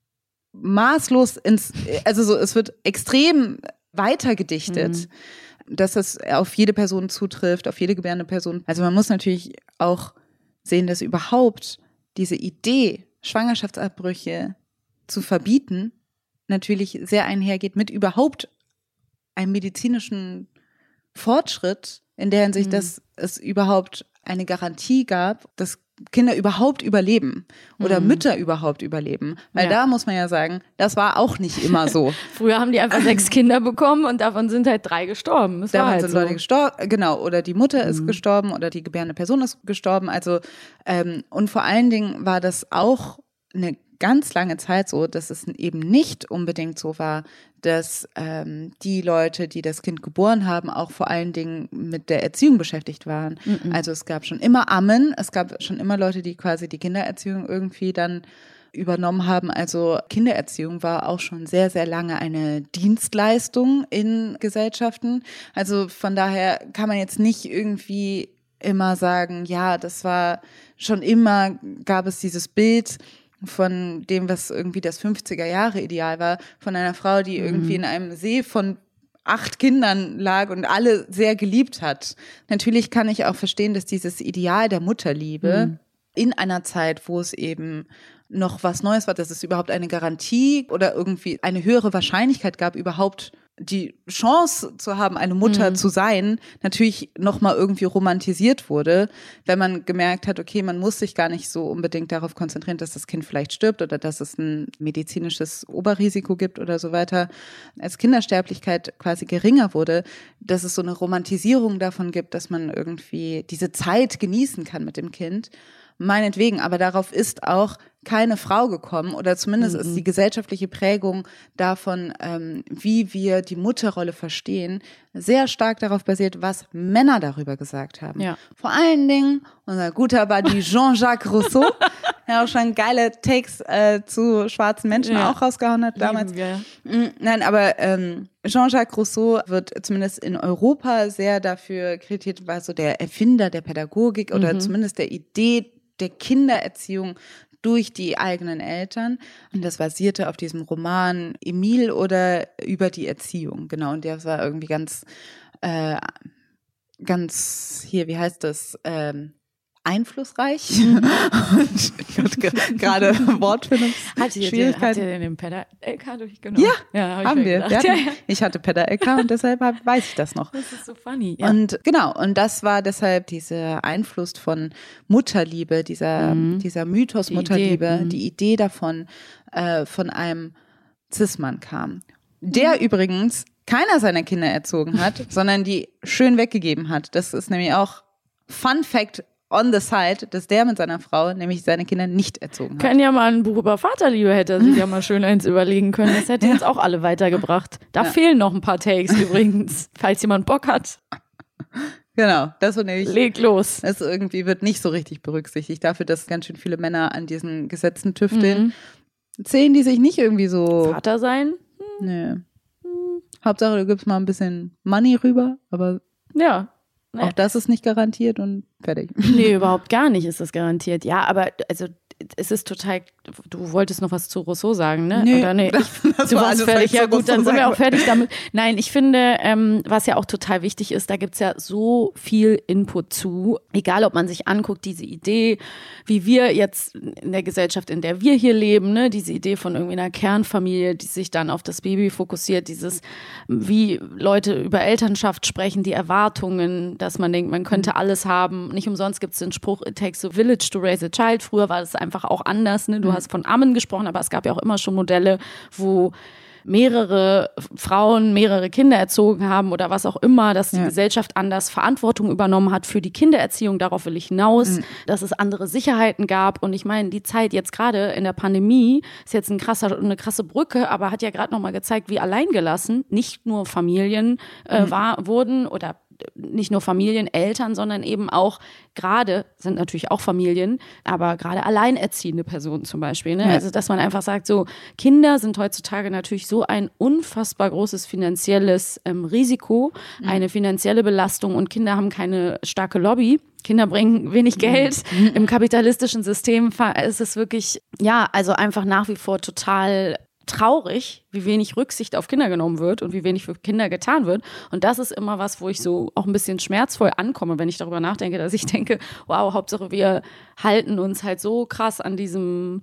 maßlos ins, also so, es wird extrem weitergedichtet, mhm. dass das auf jede Person zutrifft, auf jede gebärende Person. Also man muss natürlich auch sehen, dass überhaupt diese Idee, Schwangerschaftsabbrüche zu verbieten, natürlich sehr einhergeht mit überhaupt einem medizinischen Fortschritt, in der Hinsicht, mhm. dass es überhaupt eine Garantie gab, dass Kinder überhaupt überleben oder mhm. Mütter überhaupt überleben. Weil ja. da muss man ja sagen, das war auch nicht immer so. Früher haben die einfach sechs Kinder bekommen und davon sind halt drei gestorben. Das davon war halt sind so. Leute gestorben, genau. Oder die Mutter mhm. ist gestorben oder die gebärende Person ist gestorben. Also ähm, und vor allen Dingen war das auch eine ganz lange Zeit so, dass es eben nicht unbedingt so war, dass ähm, die Leute, die das Kind geboren haben, auch vor allen Dingen mit der Erziehung beschäftigt waren. Mhm. Also es gab schon immer Ammen, es gab schon immer Leute, die quasi die Kindererziehung irgendwie dann übernommen haben. Also Kindererziehung war auch schon sehr, sehr lange eine Dienstleistung in Gesellschaften. Also von daher kann man jetzt nicht irgendwie immer sagen, ja, das war schon immer, gab es dieses Bild von dem, was irgendwie das fünfziger Jahre Ideal war, von einer Frau, die mhm. irgendwie in einem See von acht Kindern lag und alle sehr geliebt hat. Natürlich kann ich auch verstehen, dass dieses Ideal der Mutterliebe mhm. in einer Zeit, wo es eben noch was Neues war, dass es überhaupt eine Garantie oder irgendwie eine höhere Wahrscheinlichkeit gab, überhaupt die Chance zu haben, eine Mutter mhm. zu sein, natürlich nochmal irgendwie romantisiert wurde, wenn man gemerkt hat, okay, man muss sich gar nicht so unbedingt darauf konzentrieren, dass das Kind vielleicht stirbt oder dass es ein medizinisches Oberrisiko gibt oder so weiter. Als Kindersterblichkeit quasi geringer wurde, dass es so eine Romantisierung davon gibt, dass man irgendwie diese Zeit genießen kann mit dem Kind. Meinetwegen, aber darauf ist auch keine Frau gekommen oder zumindest mhm. ist die gesellschaftliche Prägung davon, ähm, wie wir die Mutterrolle verstehen, sehr stark darauf basiert, was Männer darüber gesagt haben. Ja. Vor allen Dingen unser guter Buddy Jean-Jacques Rousseau, der auch schon geile Takes äh, zu schwarzen Menschen ja. auch rausgehauen hat damals. Wir. Nein, aber ähm, Jean-Jacques Rousseau wird zumindest in Europa sehr dafür kritisiert, war so der Erfinder der Pädagogik oder mhm. zumindest der Idee der Kindererziehung durch die eigenen Eltern. Und das basierte auf diesem Roman Emile oder über die Erziehung. Genau, und der war irgendwie ganz, äh, ganz, hier, wie heißt das, ähm, einflussreich. Mhm. Und ich hatte gerade Wortfindungsschwierigkeiten. Habt ihr denn den Pedda-L K durchgenommen? Ja, ja hab haben wir. wir hatten, ja, ja. Ich hatte Pedda-L K und deshalb weiß ich das noch. Das ist so funny. Ja. Und genau, und das war deshalb dieser Einfluss von Mutterliebe, dieser, mhm. dieser Mythos die Mutterliebe, Idee. Mhm. die Idee davon, äh, von einem Cis-Mann kam. der übrigens keiner seiner Kinder erzogen hat, sondern die schön weggegeben hat. Das ist nämlich auch Fun Fact on the side, dass der mit seiner Frau nämlich seine Kinder nicht erzogen hat. Können ja mal ein Buch über Vaterliebe, hätte er sich ja mal schön eins überlegen können. Das hätte uns auch alle weitergebracht. Da ja. fehlen noch ein paar Takes übrigens, falls jemand Bock hat. Genau, das wird nämlich. Leg los. Das irgendwie wird nicht so richtig berücksichtigt. Dafür, dass ganz schön viele Männer an diesen Gesetzen tüfteln, mhm. zählen die sich nicht irgendwie so. Vater sein? Hm. Nee. Hm. Hauptsache, du gibst mal ein bisschen Money rüber, aber. Ja. Nee. Auch das ist nicht garantiert und fertig. Nee, überhaupt gar nicht ist das garantiert. Ja, aber also es ist total, du wolltest noch was zu Rousseau sagen, ne? Nee, Oder nee, das, das du war warst fertig. Ja gut, dann sind wir auch fertig damit. Nein, ich finde, ähm, was ja auch total wichtig ist, da gibt's ja so viel Input zu. Egal, ob man sich anguckt, diese Idee, wie wir jetzt in der Gesellschaft, in der wir hier leben, ne? Diese Idee von irgendwie einer Kernfamilie, die sich dann auf das Baby fokussiert, dieses, wie Leute über Elternschaft sprechen, die Erwartungen, dass man denkt, man könnte alles haben. Nicht umsonst gibt's den Spruch, it takes a village to raise a child. Früher war das einfach auch anders. Ne? Du mhm. hast von Ammen gesprochen, aber es gab ja auch immer schon Modelle, wo mehrere Frauen mehrere Kinder erzogen haben oder was auch immer, dass die ja. Gesellschaft anders Verantwortung übernommen hat für die Kindererziehung. Darauf will ich hinaus, mhm. dass es andere Sicherheiten gab. Und ich meine, die Zeit jetzt gerade in der Pandemie ist jetzt ein krasser, eine krasse Brücke, aber hat ja gerade nochmal gezeigt, wie alleingelassen nicht nur Familien äh, mhm. war, wurden oder nicht nur Familien, Eltern, sondern eben auch gerade, sind natürlich auch Familien, aber gerade alleinerziehende Personen zum Beispiel. Ne? Ja. Also, dass man einfach sagt, so Kinder sind heutzutage natürlich so ein unfassbar großes finanzielles ähm, Risiko, mhm. eine finanzielle Belastung und Kinder haben keine starke Lobby. Kinder bringen wenig Geld. Mhm. Im kapitalistischen System ist es wirklich, ja, also einfach nach wie vor total traurig, wie wenig Rücksicht auf Kinder genommen wird und wie wenig für Kinder getan wird. Und das ist immer was, wo ich so auch ein bisschen schmerzvoll ankomme, wenn ich darüber nachdenke, dass ich denke, wow, Hauptsache wir halten uns halt so krass an diesem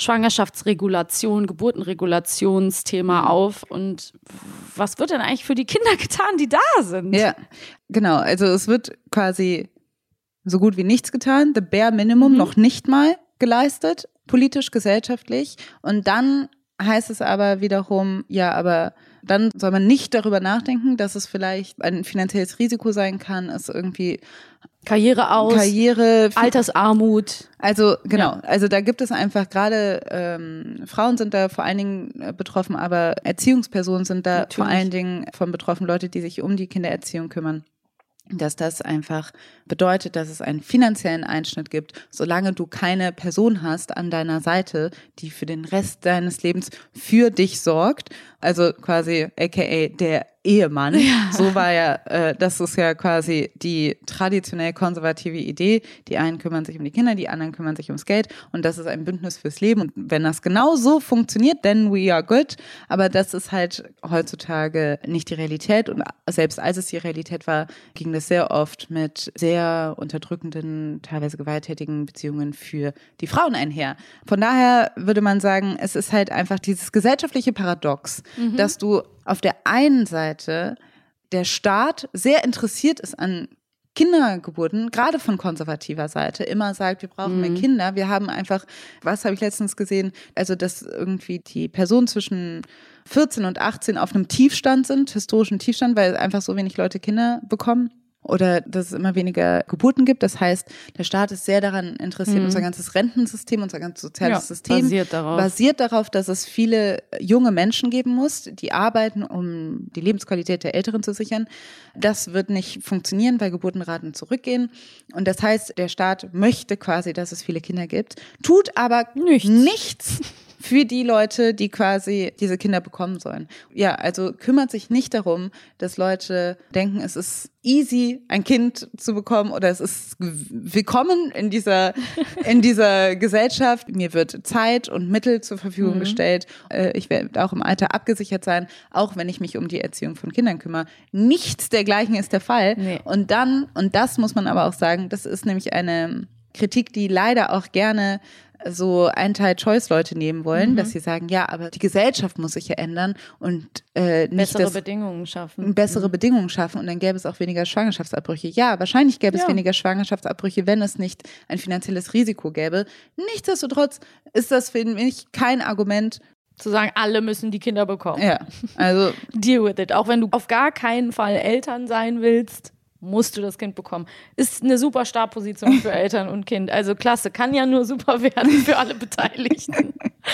Schwangerschaftsregulation, Geburtenregulationsthema auf. Und was wird denn eigentlich für die Kinder getan, die da sind? Ja, genau. Also es wird quasi so gut wie nichts getan, the bare minimum mhm. noch nicht mal geleistet, politisch, gesellschaftlich. Und dann heißt es aber wiederum, ja, aber dann soll man nicht darüber nachdenken, dass es vielleicht ein finanzielles Risiko sein kann, es irgendwie Karriere aus, Karriere, Altersarmut. Also genau, Ja. also da gibt es einfach gerade, ähm, Frauen sind da vor allen Dingen betroffen, aber Erziehungspersonen sind da Natürlich. vor allen Dingen von betroffen, Leute, die sich um die Kindererziehung kümmern. Dass das einfach bedeutet, dass es einen finanziellen Einschnitt gibt, solange du keine Person hast an deiner Seite, die für den Rest deines Lebens für dich sorgt. Also quasi aka der Ehemann. Ja. So war ja, äh, das ist ja quasi die traditionell konservative Idee. Die einen kümmern sich um die Kinder, die anderen kümmern sich ums Geld. Und das ist ein Bündnis fürs Leben. Und wenn das genau so funktioniert, then we are good. Aber das ist halt heutzutage nicht die Realität. Und selbst als es die Realität war, ging das sehr oft mit sehr unterdrückenden, teilweise gewalttätigen Beziehungen für die Frauen einher. Von daher würde man sagen, es ist halt einfach dieses gesellschaftliche Paradox, mhm. dass du auf der einen Seite der Staat sehr interessiert ist an Kindergeburten, gerade von konservativer Seite, immer sagt, wir brauchen mhm. mehr Kinder. Wir haben einfach, was habe ich letztens gesehen, also dass irgendwie die Personen zwischen vierzehn und achtzehn auf einem Tiefstand sind, historischen Tiefstand, weil einfach so wenig Leute Kinder bekommen. Oder dass es immer weniger Geburten gibt. Das heißt, der Staat ist sehr daran interessiert, mhm. unser ganzes Rentensystem, unser ganzes soziales ja, System basiert darauf. basiert darauf, dass es viele junge Menschen geben muss, die arbeiten, um die Lebensqualität der Älteren zu sichern. Das wird nicht funktionieren, weil Geburtenraten zurückgehen. Und das heißt, der Staat möchte quasi, dass es viele Kinder gibt, tut aber nichts. nichts für die Leute, die quasi diese Kinder bekommen sollen. Ja, also kümmert sich nicht darum, dass Leute denken, es ist easy, ein Kind zu bekommen oder es ist willkommen in dieser, in dieser Gesellschaft. Mir wird Zeit und Mittel zur Verfügung mhm. gestellt. Ich werde auch im Alter abgesichert sein, auch wenn ich mich um die Erziehung von Kindern kümmere. Nichts dergleichen ist der Fall. Nee. Und dann, und das muss man aber auch sagen, das ist nämlich eine Kritik, die leider auch gerne so Anti-Choice-Leute nehmen wollen, mhm. dass sie sagen, ja, aber die Gesellschaft muss sich ja ändern und äh, nicht bessere das, Bedingungen schaffen. Bessere mhm. Bedingungen schaffen und dann gäbe es auch weniger Schwangerschaftsabbrüche. Ja, wahrscheinlich gäbe es ja. weniger Schwangerschaftsabbrüche, wenn es nicht ein finanzielles Risiko gäbe. Nichtsdestotrotz ist das für mich kein Argument, Zu sagen, alle müssen die Kinder bekommen. Ja, also deal with it. Auch wenn du auf gar keinen Fall Eltern sein willst, musst du das Kind bekommen. Ist eine super Startposition für Eltern und Kind. Also klasse, kann ja nur super werden für alle Beteiligten.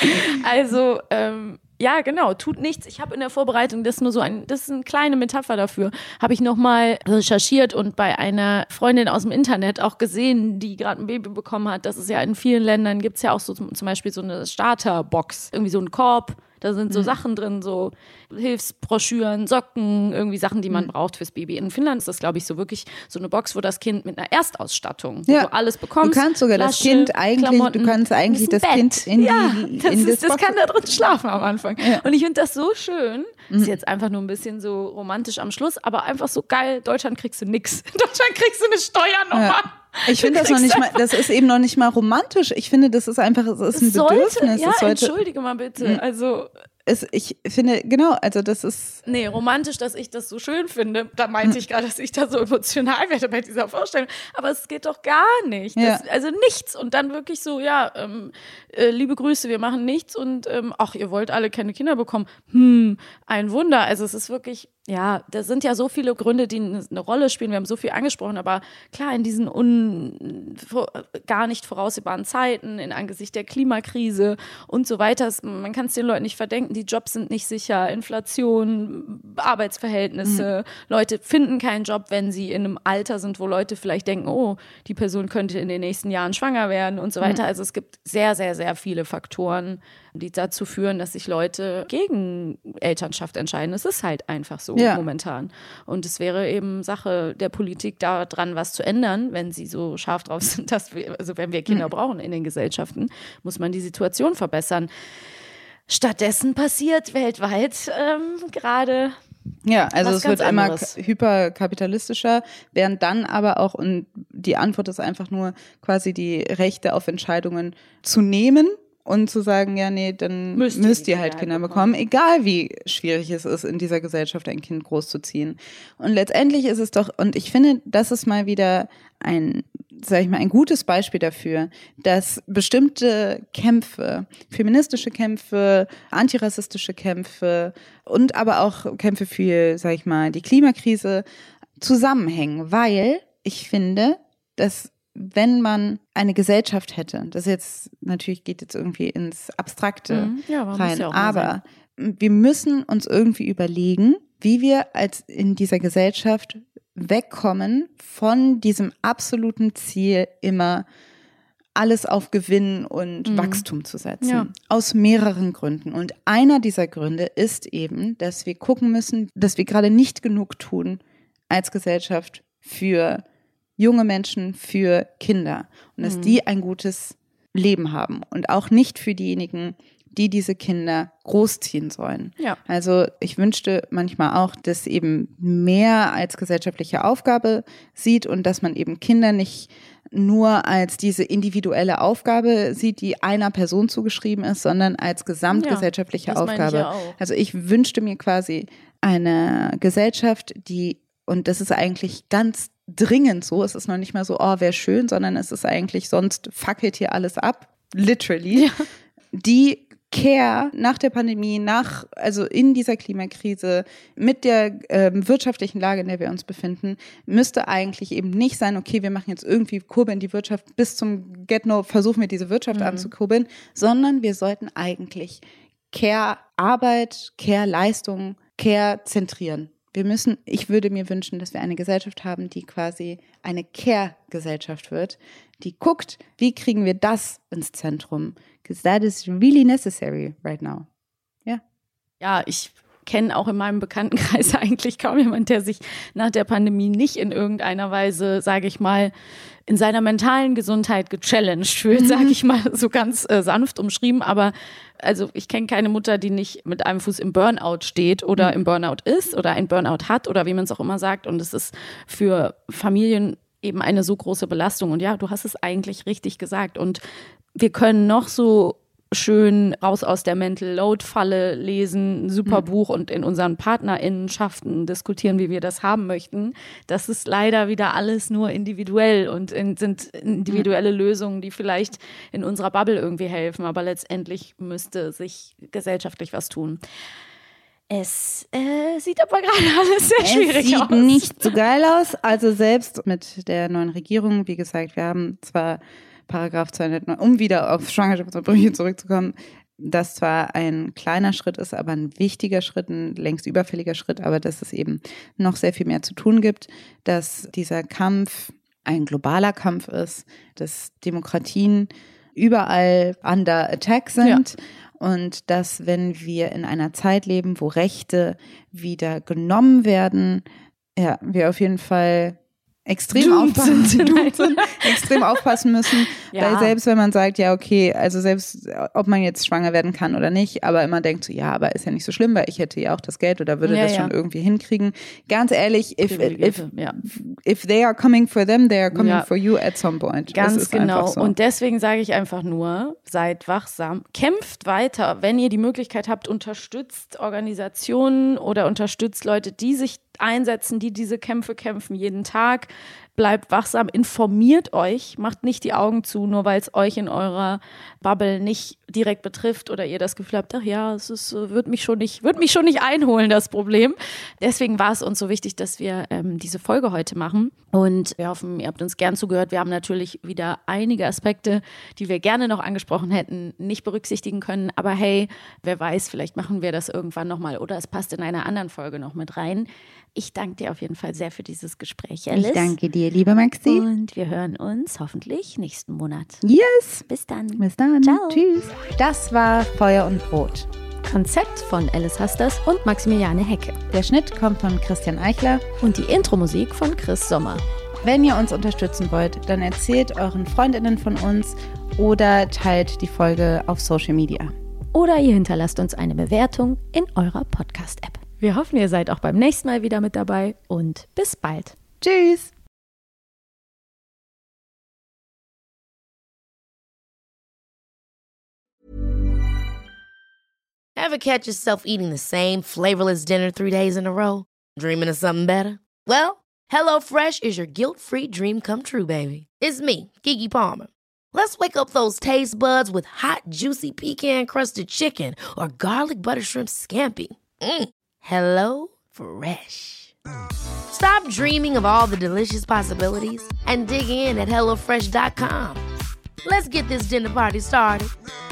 Also, ähm, ja, genau, tut nichts. Ich habe in der Vorbereitung, das ist nur so ein, das ist eine kleine Metapher dafür, habe ich nochmal recherchiert und bei einer Freundin aus dem Internet auch gesehen, die gerade ein Baby bekommen hat, dass es ja in vielen Ländern gibt es ja auch so zum, zum Beispiel so eine Starterbox, irgendwie so ein Korb. Da sind so mhm. Sachen drin, so Hilfsbroschüren, Socken, irgendwie Sachen, die man mhm. braucht fürs Baby. In Finnland ist das, glaube ich, so wirklich so eine Box, wo das Kind mit einer Erstausstattung, ja. wo du alles bekommst. Du kannst sogar Flasche, das Kind eigentlich, Klamotten, du kannst eigentlich das Bett. Kind in die, ja, das, in ist, das, das kann da drin schlafen am Anfang. Ja. Und ich finde das so schön. Mhm. Ist jetzt einfach nur ein bisschen so romantisch am Schluss, aber einfach so geil. Deutschland kriegst du nix. In Deutschland kriegst du eine Steuernummer. Ja. Ich finde das noch nicht mal, das ist eben noch nicht mal romantisch. Ich finde, das ist einfach, es ist ein sollte, Bedürfnis. Ja, sollte, entschuldige mal bitte. Also es, ich finde, genau, also das ist... Nee, romantisch, dass ich das so schön finde. Da meinte ich gerade, dass ich da so emotional werde bei dieser Vorstellung. Aber es geht doch gar nicht. Das, ja. Also nichts. Und dann wirklich so, ja, ähm, äh, liebe Grüße, wir machen nichts. Und ähm, ach, ihr wollt alle keine Kinder bekommen. Hm, ein Wunder. Also es ist wirklich... Ja, da sind ja so viele Gründe, die eine Rolle spielen. Wir haben so viel angesprochen, aber klar, in diesen un, gar nicht voraussehbaren Zeiten, in Angesicht der Klimakrise und so weiter, man kann es den Leuten nicht verdenken, die Jobs sind nicht sicher, Inflation, Arbeitsverhältnisse, mhm. Leute finden keinen Job, wenn sie in einem Alter sind, wo Leute vielleicht denken, oh, die Person könnte in den nächsten Jahren schwanger werden und so weiter. Mhm. Also es gibt sehr, sehr, sehr viele Faktoren, die dazu führen, dass sich Leute gegen Elternschaft entscheiden. Es ist halt einfach so ja. momentan. Und es wäre eben Sache der Politik, daran was zu ändern, wenn sie so scharf drauf sind, dass wir, also wenn wir Kinder mhm. brauchen in den Gesellschaften, muss man die Situation verbessern. Stattdessen passiert weltweit ähm, gerade Ja, also was es wird anderes. immer hyperkapitalistischer, während dann aber auch, und die Antwort ist einfach nur quasi die Rechte auf Entscheidungen zu nehmen, und zu sagen, ja, nee, dann müsst, müsst ihr halt Kinder bekommen, bekommen, egal wie schwierig es ist, in dieser Gesellschaft ein Kind großzuziehen. Und letztendlich ist es doch, und ich finde, das ist mal wieder ein, sag ich mal, ein gutes Beispiel dafür, dass bestimmte Kämpfe, feministische Kämpfe, antirassistische Kämpfe und aber auch Kämpfe für, sag ich mal, die Klimakrise zusammenhängen, weil ich finde, dass wenn man eine Gesellschaft hätte, das jetzt natürlich geht jetzt irgendwie ins Abstrakte mhm. ja, aber rein, ja aber sein. Wir müssen uns irgendwie überlegen, wie wir als in dieser Gesellschaft wegkommen von diesem absoluten Ziel, immer alles auf Gewinn und mhm. Wachstum zu setzen. Ja. Aus mehreren Gründen. Und einer dieser Gründe ist eben, dass wir gucken müssen, dass wir gerade nicht genug tun als Gesellschaft für junge Menschen, für Kinder und dass mhm. die ein gutes Leben haben und auch nicht für diejenigen, die diese Kinder großziehen sollen. Ja. Also ich wünschte manchmal auch, dass eben mehr als gesellschaftliche Aufgabe sieht und dass man eben Kinder nicht nur als diese individuelle Aufgabe sieht, die einer Person zugeschrieben ist, sondern als gesamtgesellschaftliche ja, das Aufgabe. meine ich ja auch. Also ich wünschte mir quasi eine Gesellschaft, die, und das ist eigentlich ganz dringend so, es ist noch nicht mal so, oh, wäre schön, sondern es ist eigentlich, sonst fackelt hier alles ab, literally, ja. die Care nach der Pandemie, nach, also in dieser Klimakrise, mit der ähm, wirtschaftlichen Lage, in der wir uns befinden, müsste eigentlich eben nicht sein, okay, wir machen jetzt irgendwie, kurbeln die Wirtschaft bis zum Get-No, versuchen wir diese Wirtschaft mhm. anzukurbeln, sondern wir sollten eigentlich Care-Arbeit, Care-Leistung, Care zentrieren. Wir müssen, ich würde mir wünschen, dass wir eine Gesellschaft haben, die quasi eine Care-Gesellschaft wird, die guckt, wie kriegen wir das ins Zentrum? Because that is really necessary right now. Ja. Ja, ich kenne auch in meinem Bekanntenkreis eigentlich kaum jemand, der sich nach der Pandemie nicht in irgendeiner Weise, sage ich mal, in seiner mentalen Gesundheit gechallenged fühlt, sage ich mal, so ganz äh, sanft umschrieben. Aber also ich kenne keine Mutter, die nicht mit einem Fuß im Burnout steht oder mhm. im Burnout ist oder ein Burnout hat oder wie man es auch immer sagt. Und es ist für Familien eben eine so große Belastung. Und ja, du hast es eigentlich richtig gesagt. Und wir können noch so schön raus aus der Mental Load Falle lesen, ein super mhm. Buch und in unseren PartnerInnenschaften diskutieren, wie wir das haben möchten. Das ist leider wieder alles nur individuell und in, sind individuelle mhm. Lösungen, die vielleicht in unserer Bubble irgendwie helfen, aber letztendlich müsste sich gesellschaftlich was tun. Es äh, sieht aber gerade alles sehr schwierig aus. Es sieht nicht so geil aus. Also selbst mit der neuen Regierung, wie gesagt, wir haben zwar Paragraph zweihundertneun, um wieder auf Schwangerschaftsabbrüche zurückzukommen, das zwar ein kleiner Schritt ist, aber ein wichtiger Schritt, ein längst überfälliger Schritt, aber dass es eben noch sehr viel mehr zu tun gibt, dass dieser Kampf ein globaler Kampf ist, dass Demokratien überall under attack sind. Ja. Und dass, wenn wir in einer Zeit leben, wo Rechte wieder genommen werden, ja, wir auf jeden Fall extrem aufpassen, sind, sind, extrem aufpassen müssen, ja. Weil selbst wenn man sagt, ja okay, also selbst ob man jetzt schwanger werden kann oder nicht, aber immer denkt so, ja, aber ist ja nicht so schlimm, weil ich hätte ja auch das Geld oder würde ja, das ja. schon irgendwie hinkriegen. Ganz ehrlich, if, if, ja. if they are coming for them, they are coming ja. for you at some point. Ganz genau. So. Und deswegen sage ich einfach nur, seid wachsam, kämpft weiter, wenn ihr die Möglichkeit habt, unterstützt Organisationen oder unterstützt Leute, die sich einsetzen, die diese Kämpfe kämpfen jeden Tag. Bleibt wachsam, informiert euch, macht nicht die Augen zu, nur weil es euch in eurer Bubble nicht direkt betrifft oder ihr das Gefühl habt, ach ja, es ist, wird mich schon nicht, wird mich schon nicht einholen, das Problem. Deswegen war es uns so wichtig, dass wir ähm, diese Folge heute machen und wir hoffen, ihr habt uns gern zugehört. Wir haben natürlich wieder einige Aspekte, die wir gerne noch angesprochen hätten, nicht berücksichtigen können, aber hey, wer weiß, vielleicht machen wir das irgendwann nochmal oder es passt in einer anderen Folge noch mit rein. Ich danke dir auf jeden Fall sehr für dieses Gespräch, Alice. Ich danke dir, liebe Maxi. Und wir hören uns hoffentlich nächsten Monat. Yes. Bis dann. Bis dann. Ciao. Tschüss. Das war Feuer und Brot. Konzept von Alice Hasters und Maximiliane Hecke. Der Schnitt kommt von Christian Eichler. Und die Intro-Musik von Chris Sommer. Wenn ihr uns unterstützen wollt, dann erzählt euren FreundInnen von uns oder teilt die Folge auf Social Media. Oder ihr hinterlasst uns eine Bewertung in eurer Podcast-App. Wir hoffen, ihr seid auch beim nächsten Mal wieder mit dabei und bis bald. Tschüss. Ever catch yourself eating the same flavorless dinner three days in a row? Dreaming of something better? Well, HelloFresh is your guilt-free dream come true, baby. It's me, Keke Palmer. Let's wake up those taste buds with hot, juicy pecan-crusted chicken or garlic butter shrimp scampi. Mm. Hello Fresh. Stop dreaming of all the delicious possibilities and dig in at hello fresh dot com. Let's get this dinner party started.